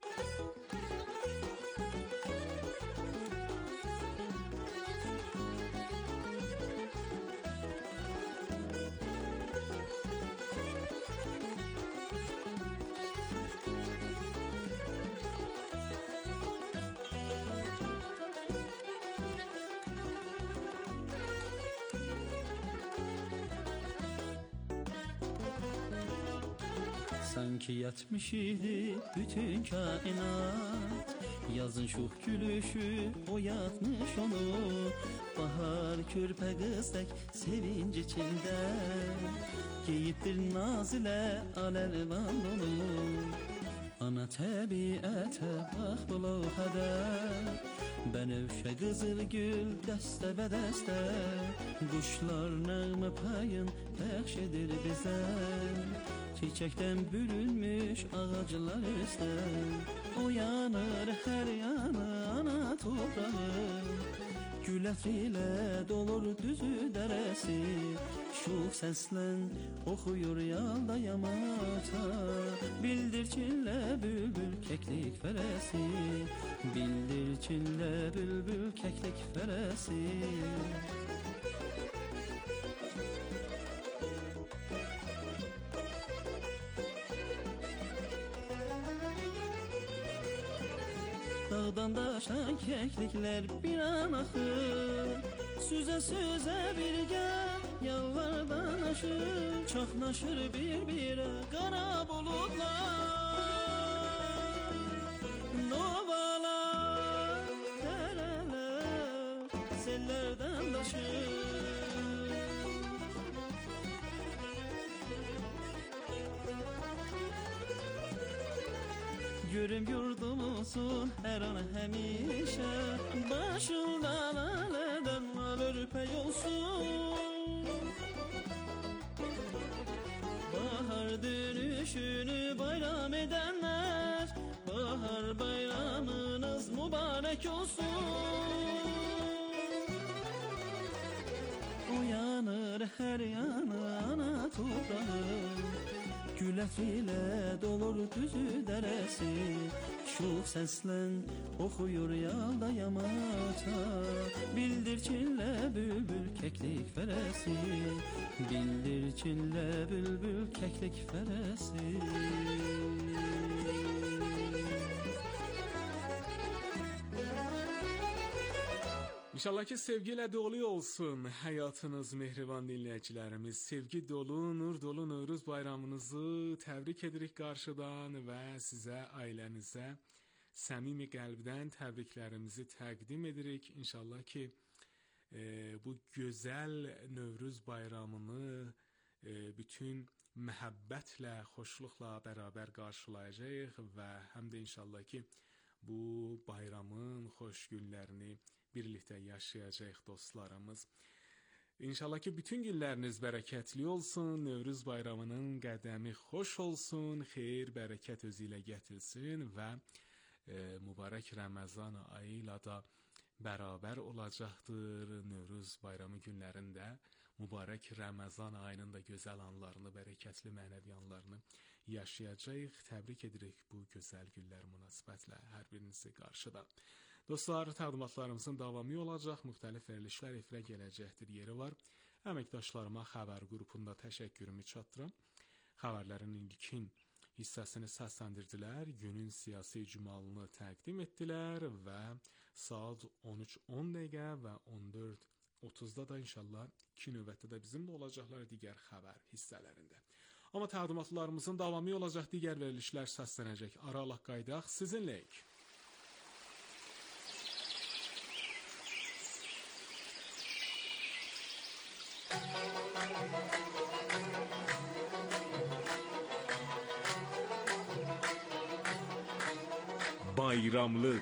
Sanki yatmış idi bütün kainat, yazın şux gülüşü oyatmış onu. Bahar körpə qız tək sevinç içində, geyibdir naz ilə aləlvan onu. Ana təbiətə bax bu lohədə, bənövşə qızıl gül dəstə və dəstə, quşlar nəğmə payın bəxş edir bizə. Çiçəkdən bürünmüş ağaclar üstə, uyanır hər yanı ana toprağı. Gül ətri ilə dolur düzü dərəsi, şux səslən oxuyur yalda yamaça. Bildirçinlə bülbül kəklik fərəsi, bildirçinlə bülbül kəklik fərəsi. Dağdan daşan keklikler bir an axır, süzə süzə birgə yalvardan aşır, çaxnaşır bir-birə qara buludlar. Novalar, dərələr, sellərdən daşır. Görüm yurdumuzun hər an həmişə, başından alədən al örpək olsun. Bahar dönüşünü bayram edənlər, bahar bayramınız mübarək olsun. Uyanır hər yanı ana toprağı, gül ətri ilə dolur düzü dərəsi, şux səslən oxuyur yalda yamaça. Bildirçinlə bülbül kəklik fərəsi, bildirçinlə bülbül kəklik fərəsi. İnşallah ki sevgi ilə dolu olsun həyatınız mehriban dinləyicilərimiz. Sevgi dolu, nur dolu Novruz bayramınızı təbrik edirik qarşıdan və sizə, ailənizə səmimi qəlbdən təbriklərimizi təqdim edirik. İnşallah ki e, bu gözəl Novruz bayramını e, bütün məhəbbətlə, xoşluqla bərabər qarşılayacağıq və həm də inşallah ki bu bayramın xoş günlərini birlikdə yaşayacaq dostlarımız. İnşallah ki bütün günləriniz bərəkətli olsun, Novruz bayramının qədəmi xoş olsun, xeyir, bərəkət özü ilə gətirsin və e, mübarək Ramazan ayı ilə da bərabər olacaqdır. Novruz bayramı günlərində mübarək Ramazan ayının da gözəl anlarını, bərəkətli mənəvi anlarını yaşayacağıq. Təbrik edirik bu gözəl günlər münasibətlə hər birinizi qarşıda. Dostlar, təqdimatlarımızın davamı olacaq, müxtəlif verilişlər efirə gələcəkdir, yeri var. Əməkdaşlarıma xəbər qrupunda təşəkkürümü çatdırım. Xəbərlərin ilkin hissəsini səsləndirdilər, günün siyasi icmalını təqdim etdilər və saat on üç on dəqiqə və on dörd otuzda da inşallah iki növbətdə də bizimlə olacaqlar digər xəbər hissələrində. Amma təqdimatlarımızın davamı olacaq, digər verilişlər səslənəcək. Aralıq qaydaq sizinləyik. bayramlıq.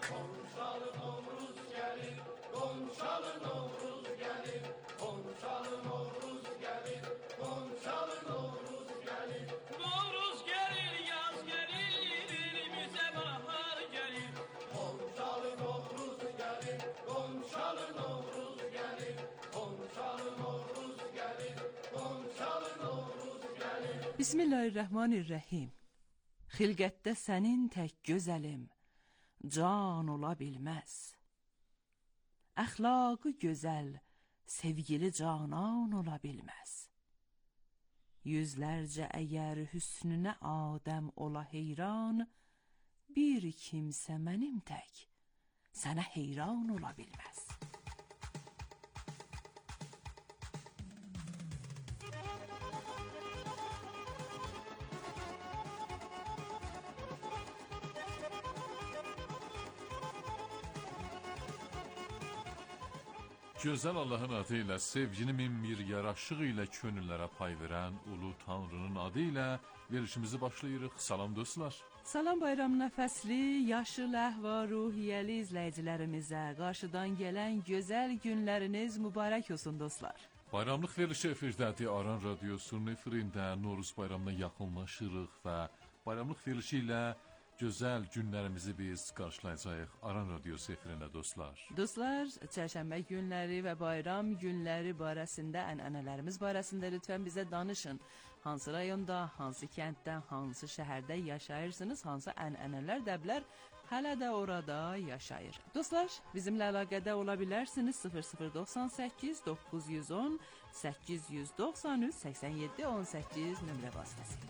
Bismillahirrahmanirrahim. Xilqətdə sənin tək gözəlim, can ola bilməz. Əxlaqı gözəl, sevgili canan ola bilməz. Yüzlərcə əgər hüsnünə Adəm ola heyran, bir kimsə mənim tək sənə heyran ola bilməz. Gözəl Allahın adı ilə, sevgini min bir yaraşıq ilə könüllərə pay verən Ulu Tanrının adı ilə verilişimizi başlayırıq. Salam dostlar. Salam bayram nəfəsli, yaşıl əhva ruhiyyəli izləyicilərimizə qarşıdan gələn gözəl günləriniz mübarək olsun dostlar. Bayramlıq verilişi efirdədir. Aran Radiosu'nun efirində Noruz bayramına yaxınlaşırıq və bayramlıq verilişi ilə gözəl günlərimizi biz qarşılayacağıq Aran Radiosu efirində dostlar. Dostlar, çərşənbə günləri və bayram günləri barəsində, ənənələrimiz barəsində lütfən bizə danışın. Hansı rayonda, hansı kənddə, hansı şəhərdə yaşayırsınız, hansı ənənələr, dəblər hələ də orada yaşayır. Dostlar, bizimlə əlaqədə ola bilərsiniz sıfır sıfır doxsan səkkiz doqquz yüz on səkkiz yüz doxsan üç səksən yeddi on səkkiz nömrə vasitəsilə.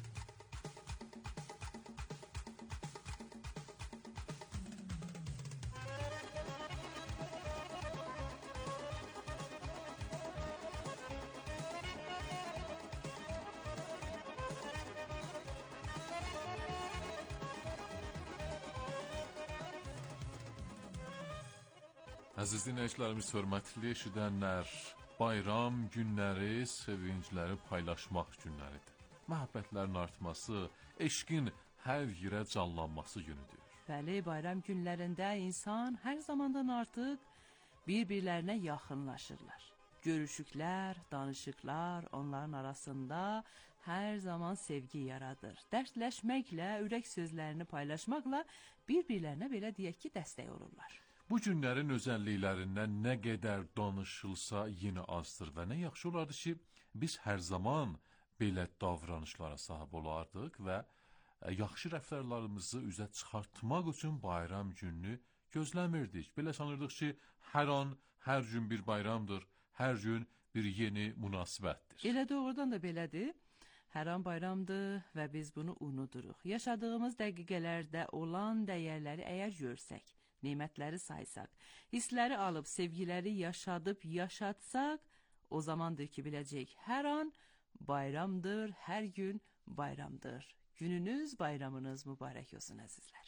Əziz dinləyicilərimiz, hörmətli eşidənlər, bayram günləri sevincləri paylaşmaq günləridir. Məhəbbətlərin artması, eşqin hər yerə canlanması günüdür. Bəli, bayram günlərində insan hər zamandan artıq bir-birlərinə yaxınlaşırlar. Görüşüklər, danışıqlar onların arasında hər zaman sevgi yaradır. Dərdləşməklə, ürək sözlərini paylaşmaqla bir-birlərinə belə deyək ki, dəstək olurlar. Bu günlərin özəlliklərindən nə qədər danışılsa yenə azdır və nə yaxşı olardı ki, biz hər zaman belə davranışlara sahib olardıq və yaxşı rəftarlarımızı üzə çıxartmaq üçün bayram gününü gözləmirdik. Belə sanırdıq ki, hər an, hər gün bir bayramdır, hər gün bir yeni münasibətdir. Elə doğrudan da belədir. Hər an bayramdır və biz bunu unuduruq. Yaşadığımız dəqiqələrdə olan dəyərləri əgər görsək, nemətləri saysaq, hissləri alıb, sevgiləri yaşadıb, yaşatsaq, o zamandır ki, biləcək, hər an bayramdır, hər gün bayramdır. Gününüz, bayramınız mübarək olsun əzizlər.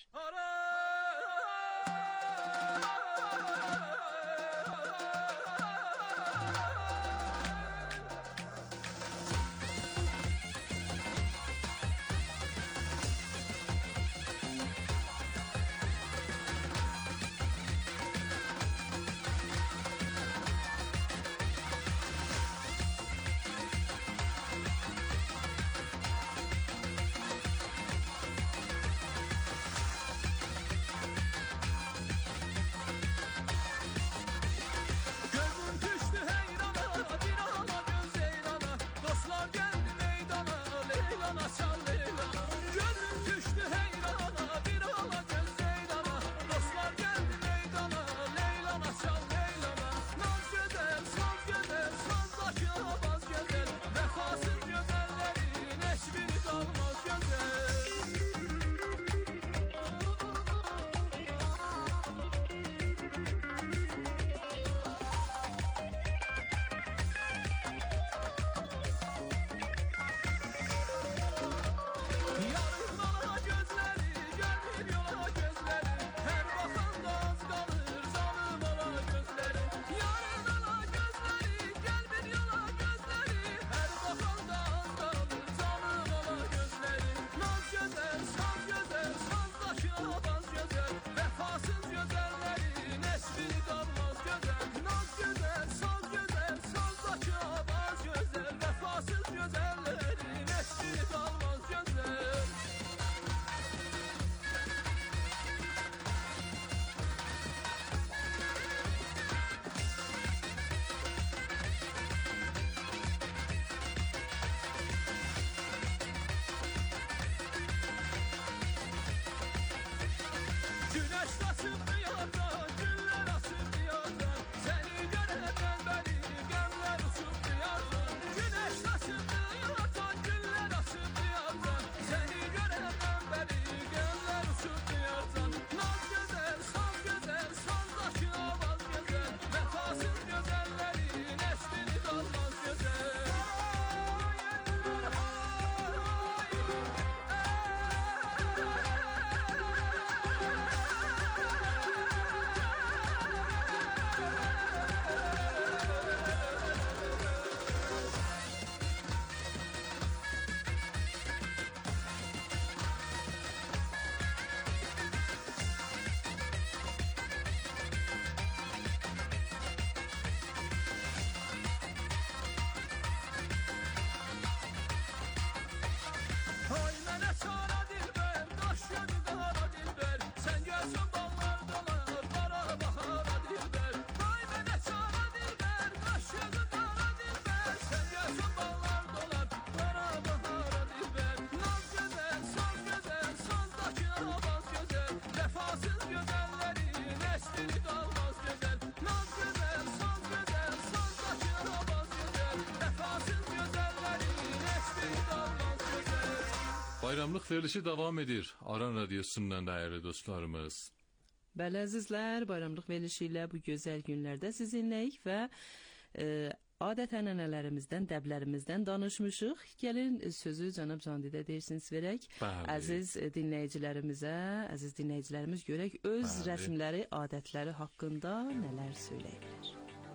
Bayramlıq verilişi davam edir. Aran Radyosu'ndan değerli dostlarımız. Bəli əzizlər, bayramlıq verilişi ilə bu gözəl günlərdə sizinləyik və e, adət-ənənələrimizdən, dəblərimizdən danışmışıq. Gəlin sözü cənab Candidə deyirsiniz verək. Bəli. Əziz dinləyicilərimizə, əziz dinləyicilərimiz görək öz Bəli. Rəsmləri, adətləri haqqında nələr söyləyə bilər.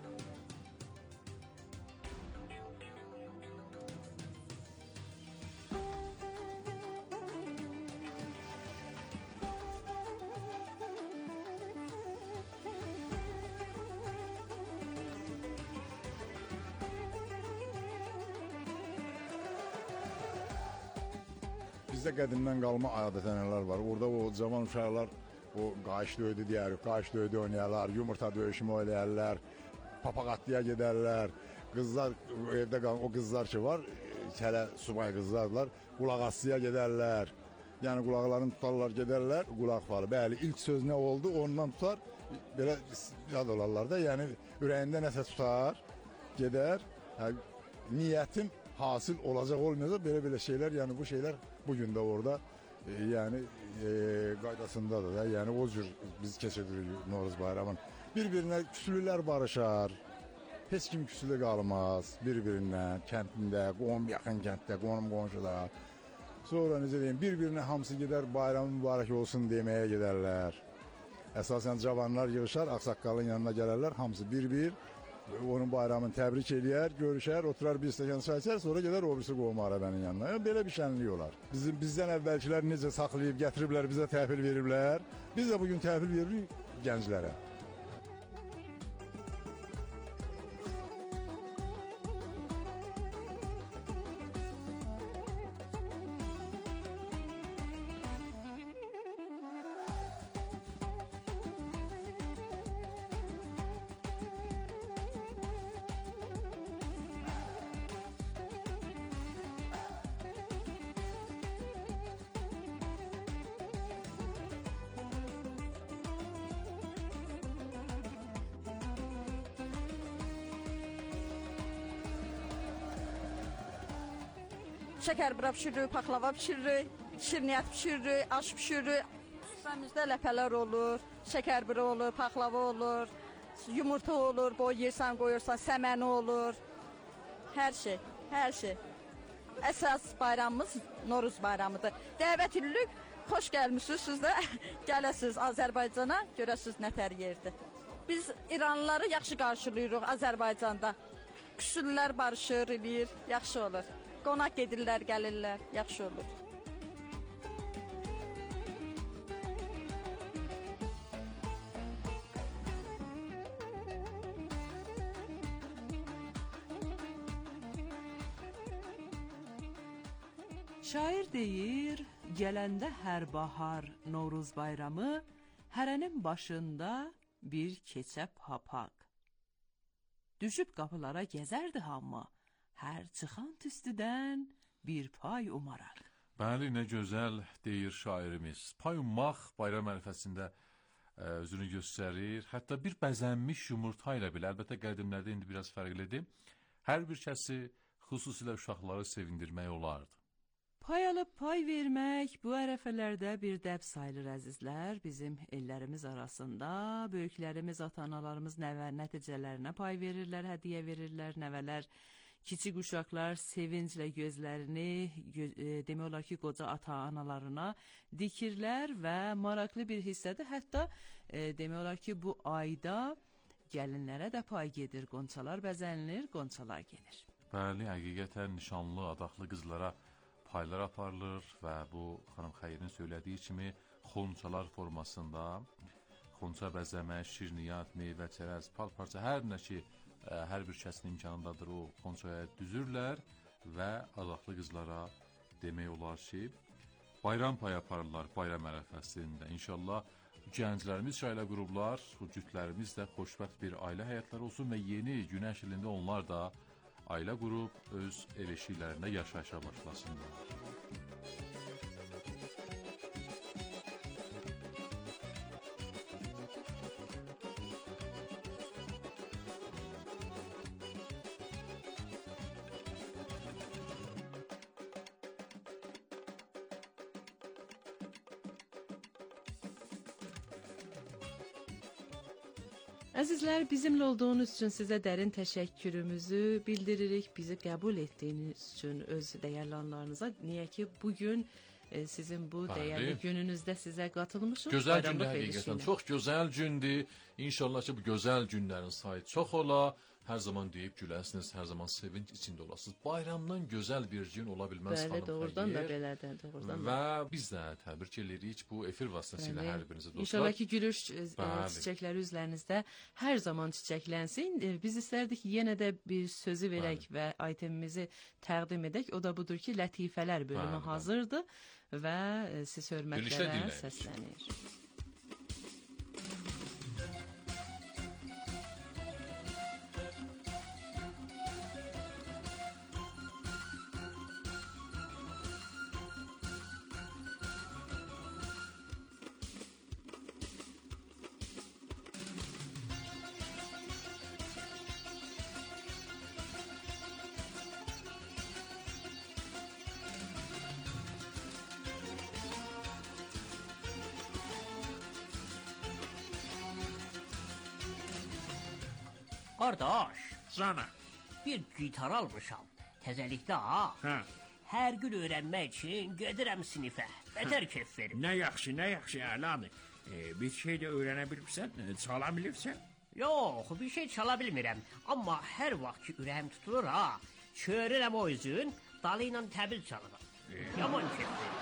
Bizdə qədimdən qalma adət-ənənələr var. Orada o cavan uşaqlar o qayış döyüdü deyərik, qayış döyüdü oynayarlar, yumurta döyüşümü oynayarlar, papaqatlıya gedərlər. Qızlar evdə qalan o qızlar ki var, hələ subay qızlardılar, qulaq asıya gedərlər. Yəni qulaqlarını tutarlar, gedərlər, qulaq falı. Bəli, ilk söz nə oldu, ondan tutar, belə yad olarlar da, yəni ürəyində nəsə tutar, gedər. Yəni, niyyətim hasıl olacaq, olmayacaq, belə-belə şeylər, yəni bu şeylər bugün də orada e, yəni e, qaydasındadır da. Yəni o cür biz keçiririk Novruz bayramını. Bir-birinə küslülər barışar. Heç kim küslü qalmaz bir-birindən, kəndində, qonum yaxın kənddə, qonum qonşuda. Sonra necə deyim, bir-birinə hamısı gedər bayramı mübarək olsun deməyə gedərlər. Əsasən cavanlar yığışar, ağsaqqalın yanına gələrlər, hamısı bir-bir onun bayramını təbrik eləyər, görüşər, oturar bir stəkan çay içər, sonra gedər o birisi qovma arabənin yanına. Yəni, belə bir şənlik olar. Bizim bizdən əvvəlkilər necə saxlayıb gətiriblər, bizə təhvil veriblər. Biz də bugün təhvil veririk gənclərə. Şəkər bura pişiririk, paxlava pişiririk, şirniyyat pişiririk, aş pişiririk. Süfrəmizdə ləpələr olur, şəkər bura olur, paxlava olur, yumurta olur, boy yersən, qoyursan, səməni olur. Hər şey, hər şey. Əsas bayramımız Novruz bayramıdır. Dəvət edirik, xoş gəlmişsiniz, siz də gələsiniz Azərbaycana, görəsiniz nətər yerdir. Biz İranlıları yaxşı qarşılayırıq Azərbaycanda. Küsüllər barışır, eləyir, yaxşı olur. Qonaq gedirlər, gəlirlər, yaxşı olur. Şair deyir, gələndə hər bahar Novruz bayramı, hərənin başında bir keçə papaq. Düşüb qapılara gəzərdi hamma, hər çıxan tüstüdən bir pay umaraq. Bəli, nə gözəl deyir şairimiz. Pay ummaq bayram ərəfəsində ə, özünü göstərir. Hətta bir bəzənmiş yumurta ilə belə, əlbəttə qədimlərdə indi biraz fərqlidir. Hər bir kəsi, xüsusilə uşaqları sevindirmək olardı. Pay alıb pay vermək bu ərəfələrdə bir dəb sayılır əzizlər. Bizim ellərimiz arasında böyüklərimiz, ata-analarımız nəvə nəticələrinə pay verirlər, hədiyyə verirlər, nəvələr. Kiçik uşaqlar sevinclə gözlərini, gö e, demək olar ki, qoca ata-analarına dikirlər və maraqlı bir hissədir. Hətta e, demək olar ki, bu ayda gəlinlərə də pay gedir, qonçalar bəzənilir, qonçalar gelir. Bəli, həqiqətən nişanlı, adaqlı qızlara paylar aparılır və bu xanım Xeyrin söylədiyi kimi xonçalar formasında xonça bəzəmək, şirniyyat, meyvə, çərəz, pal-parça hər nə ki, hər bir kəsin imkanındadır o xonçaya düzürlər və adaqlı qızlara demək olar ki, bayram payı aparırlar bayram ərəfəsində. İnşallah gənclərimiz şailə qurublar, bu cütlərimiz də xoşbəxt bir ailə həyatları olsun və yeni günəş ilində onlar da ailə qurub öz ev eşiklərində yaşayışa başlasınlar. Əzizlər, bizimlə olduğunuz üçün sizə dərin təşəkkürümüzü bildiririk. Bizi qəbul etdiyiniz üçün öz dəyərli anlarınıza. Niyə ki, bugün e, sizin bu Bəli. dəyərli gününüzdə sizə qatılmışıq. Gözəl gündür həqiqətən. Çox gözəl gündür. İnşallah ki, bu gözəl günlərin sayı çox ola. Hər zaman deyib güləsiniz, hər zaman sevinç içində olasınız. Bayramdan gözəl bir gün ola bilməz xanım. Bəli, doğrudan da belədir, doğrudan da. Və biz də təbrik edirik bu efir vasitəsilə hər birinizə dostlar. İnşallah ki, gülüş e, çiçəkləri üzlərinizdə hər zaman çiçəklənsin. E, biz istərdik yenə də bir sözü verək Bəli. Və itemimizi təqdim edək. O da budur ki, lətifələr bölümü Bəli. Hazırdır və e, siz hörmətlərə səslənir. Qardaş, Cana, bir gitar almışam. Təzəlikdə ha. Hə. Hər gün öyrənmək üçün gedirəm sinifə. Bətər keyf verir. Nə yaxşı, nə yaxşı əladır. E, bir şey də öyrənə bilirsən, e, çala bilirsən? Yox, bir şey çala bilmirəm. Amma hər vaxt ki ürəyim tutulur ha, çörürəm o üzün, dalı ilə təbil çalıram. E. Yaman keyf verir.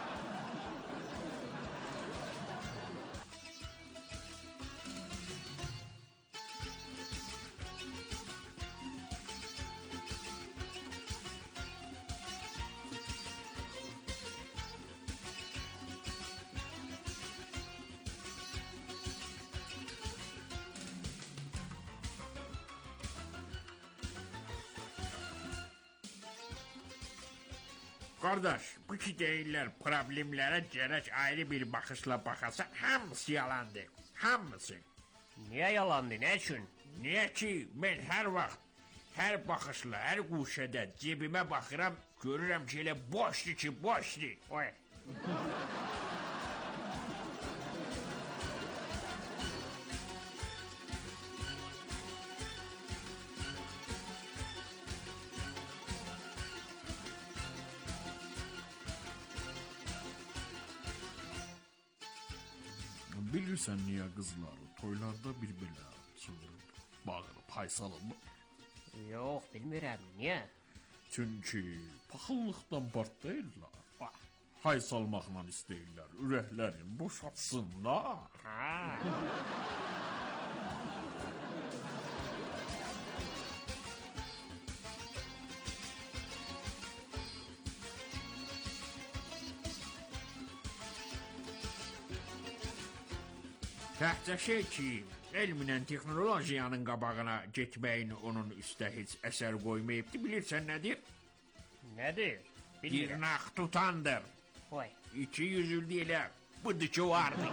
Qardaş, bu ki deyirlər problemlərə gərək ayrı bir baxışla baxasan, hamısı yalandır. Hamısı. Niyə yalandır, nə üçün? Niyə ki, mən hər vaxt, hər baxışla, hər quşədə cebimə baxıram, görürəm ki, elə boşdur ki, boşdur. Oy. Bilirsən niyə qızları toylarda bir belə çığırıb, bağırıb, hay salınmır? Yox, bilmirəm, niyə? Çünki paxıllıqdan partlayırlar. Hay salmaqla istəyirlər, ürəklərin boşaltsınlar. Ha. Təhcə şey ki, elmlə texnologiyanın qabağına getməyin onun üstə heç əsər qoymayıbdı, bilirsən nədir? Nədir? Bir naq tutandır. Oy. İki yüzüldü elə budur ki vardı.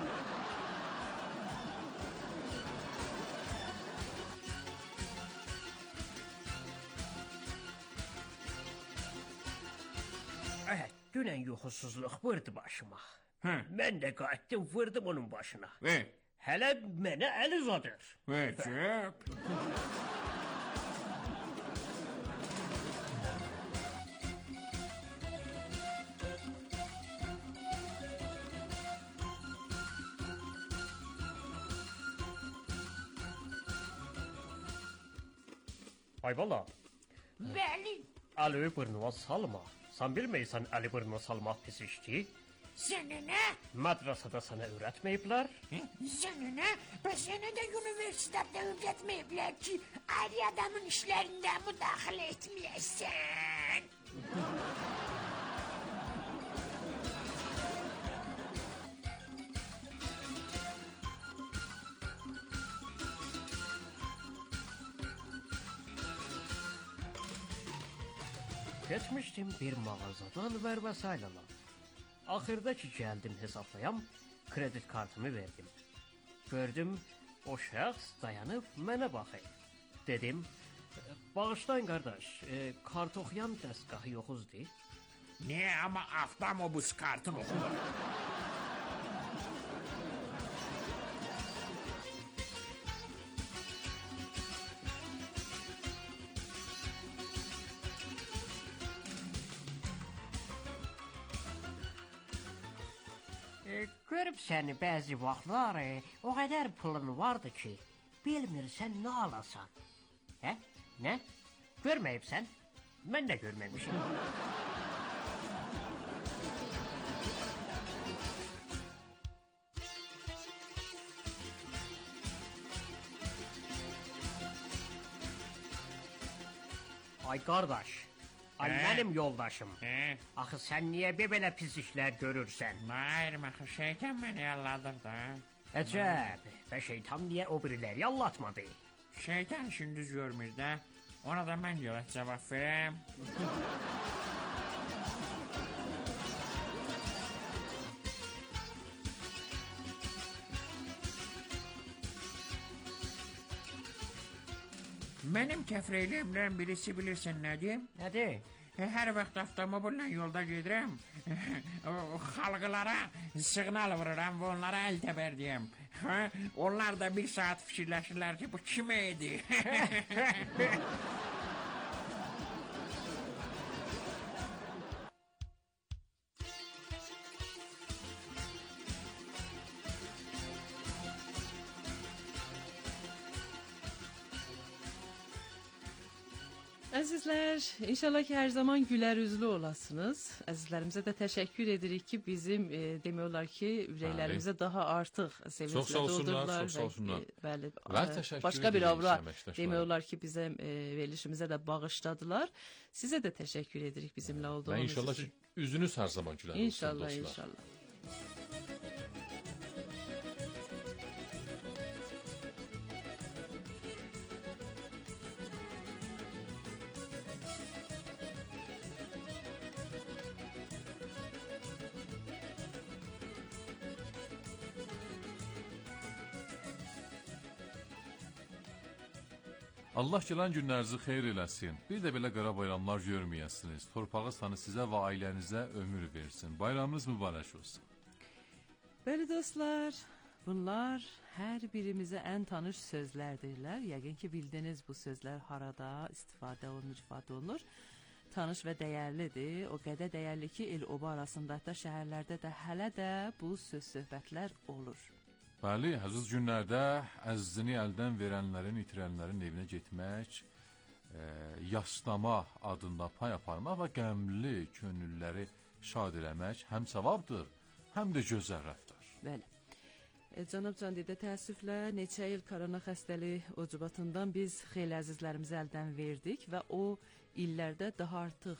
Evet, dünən yuxusuzluq vurdu başıma. Hə. Mən də qayıtdım, vurdum onun başına. Hə. Hələ mənə əl uzadır. Əcəb. Ay bala. Bəli. Əli burnuna salma. Sən bilməyirsən əli burnuna salmaq pis işdir? Sənə nə? Madrasada sənə öyrətməyiblər? Sənə nə? Bəs sənə də universitetdə öyrətməyiblər ki, ayrı adamın işlərində müdaxilə etməyəsən. Geçmişdim bir mağazadan ver vesaireler. Axırda ki gəldim hesablayam, kredi kartımı verdim. Gördüm, o şəxs dayanıb mənə baxır. Dedim, bağışlayın qardaş, e, kart oxuyan dəstgahı yoxuzdur. Ne ama avtomobus kartın oxudur. Görüb səni bəzi vaxtlar e, o qədər pulun vardı ki, bilmirsən nə alasan. Hə? Nə? Görməyibsən? Mən də görməmişim. Ay qardaş, ay Hə? mənim yoldaşım. Hə? Axı sən niyə bir belə pis işlər görürsən? Hayır, axı şeytan məni yalladır da. Əcəb, və şeytan niyə o biriləri allatmadı? Şeytan işini düz görmür də. Ona da mən yola cavab verəm. Mənim təfrəyləyimdən birisi bilirsən nədir? Nədir? Hər vaxt avtomobillə yolda gedirəm, xalqlara siqnal vururam və onlara əl təbərdiyəm. Onlar da bir saat fikirləşirlər ki, bu kim idi? Əzizlər, inşallah ki, hər zaman gülər üzlü olasınız. Əzizlərimizə də təşəkkür edirik ki, bizim e, demək olar ki, ürəklərimizə daha artıq sevinclə doldurdular. Çox sağ olsunlar. Bəli, və təşəkkür başqa bir avra demək olar olar ki, bizə e, verilişimizə də bağışladılar. Sizə də təşəkkür edirik bizimlə olduğunuz üçün. Və inşallah ki, üzünüz hər zaman gülər olsun İnşallah, dostlar. inşallah. Allah gələn günlərinizi xeyir eləsin. Bir də belə qara bayramlar görməyəsiniz. Torpağı sanı sizə və ailənizə ömür versin. Bayramınız mübarək olsun. Bəli dostlar, bunlar hər birimizə ən tanış sözlərdirlər. Yəqin ki, bildiniz bu sözlər harada istifadə olunur, ifadə olunur. Tanış və dəyərlidir. O qədər dəyərli ki, el-oba arasında da, şəhərlərdə də hələ də bu söz-söhbətlər olur. Bəli, əziz günlərdə əzizini əldən verənlərin, itirənlərin evinə getmək, e, yaslama adında pay aparmaq və qəmli könülləri şad eləmək həm savabdır, həm də gözəl rəftar. Bəli. E, Cənab Candidə, təəssüflə neçə il korona xəstəliyi ucubatından biz xeyli əzizlərimizi əldən verdik və o illərdə daha artıq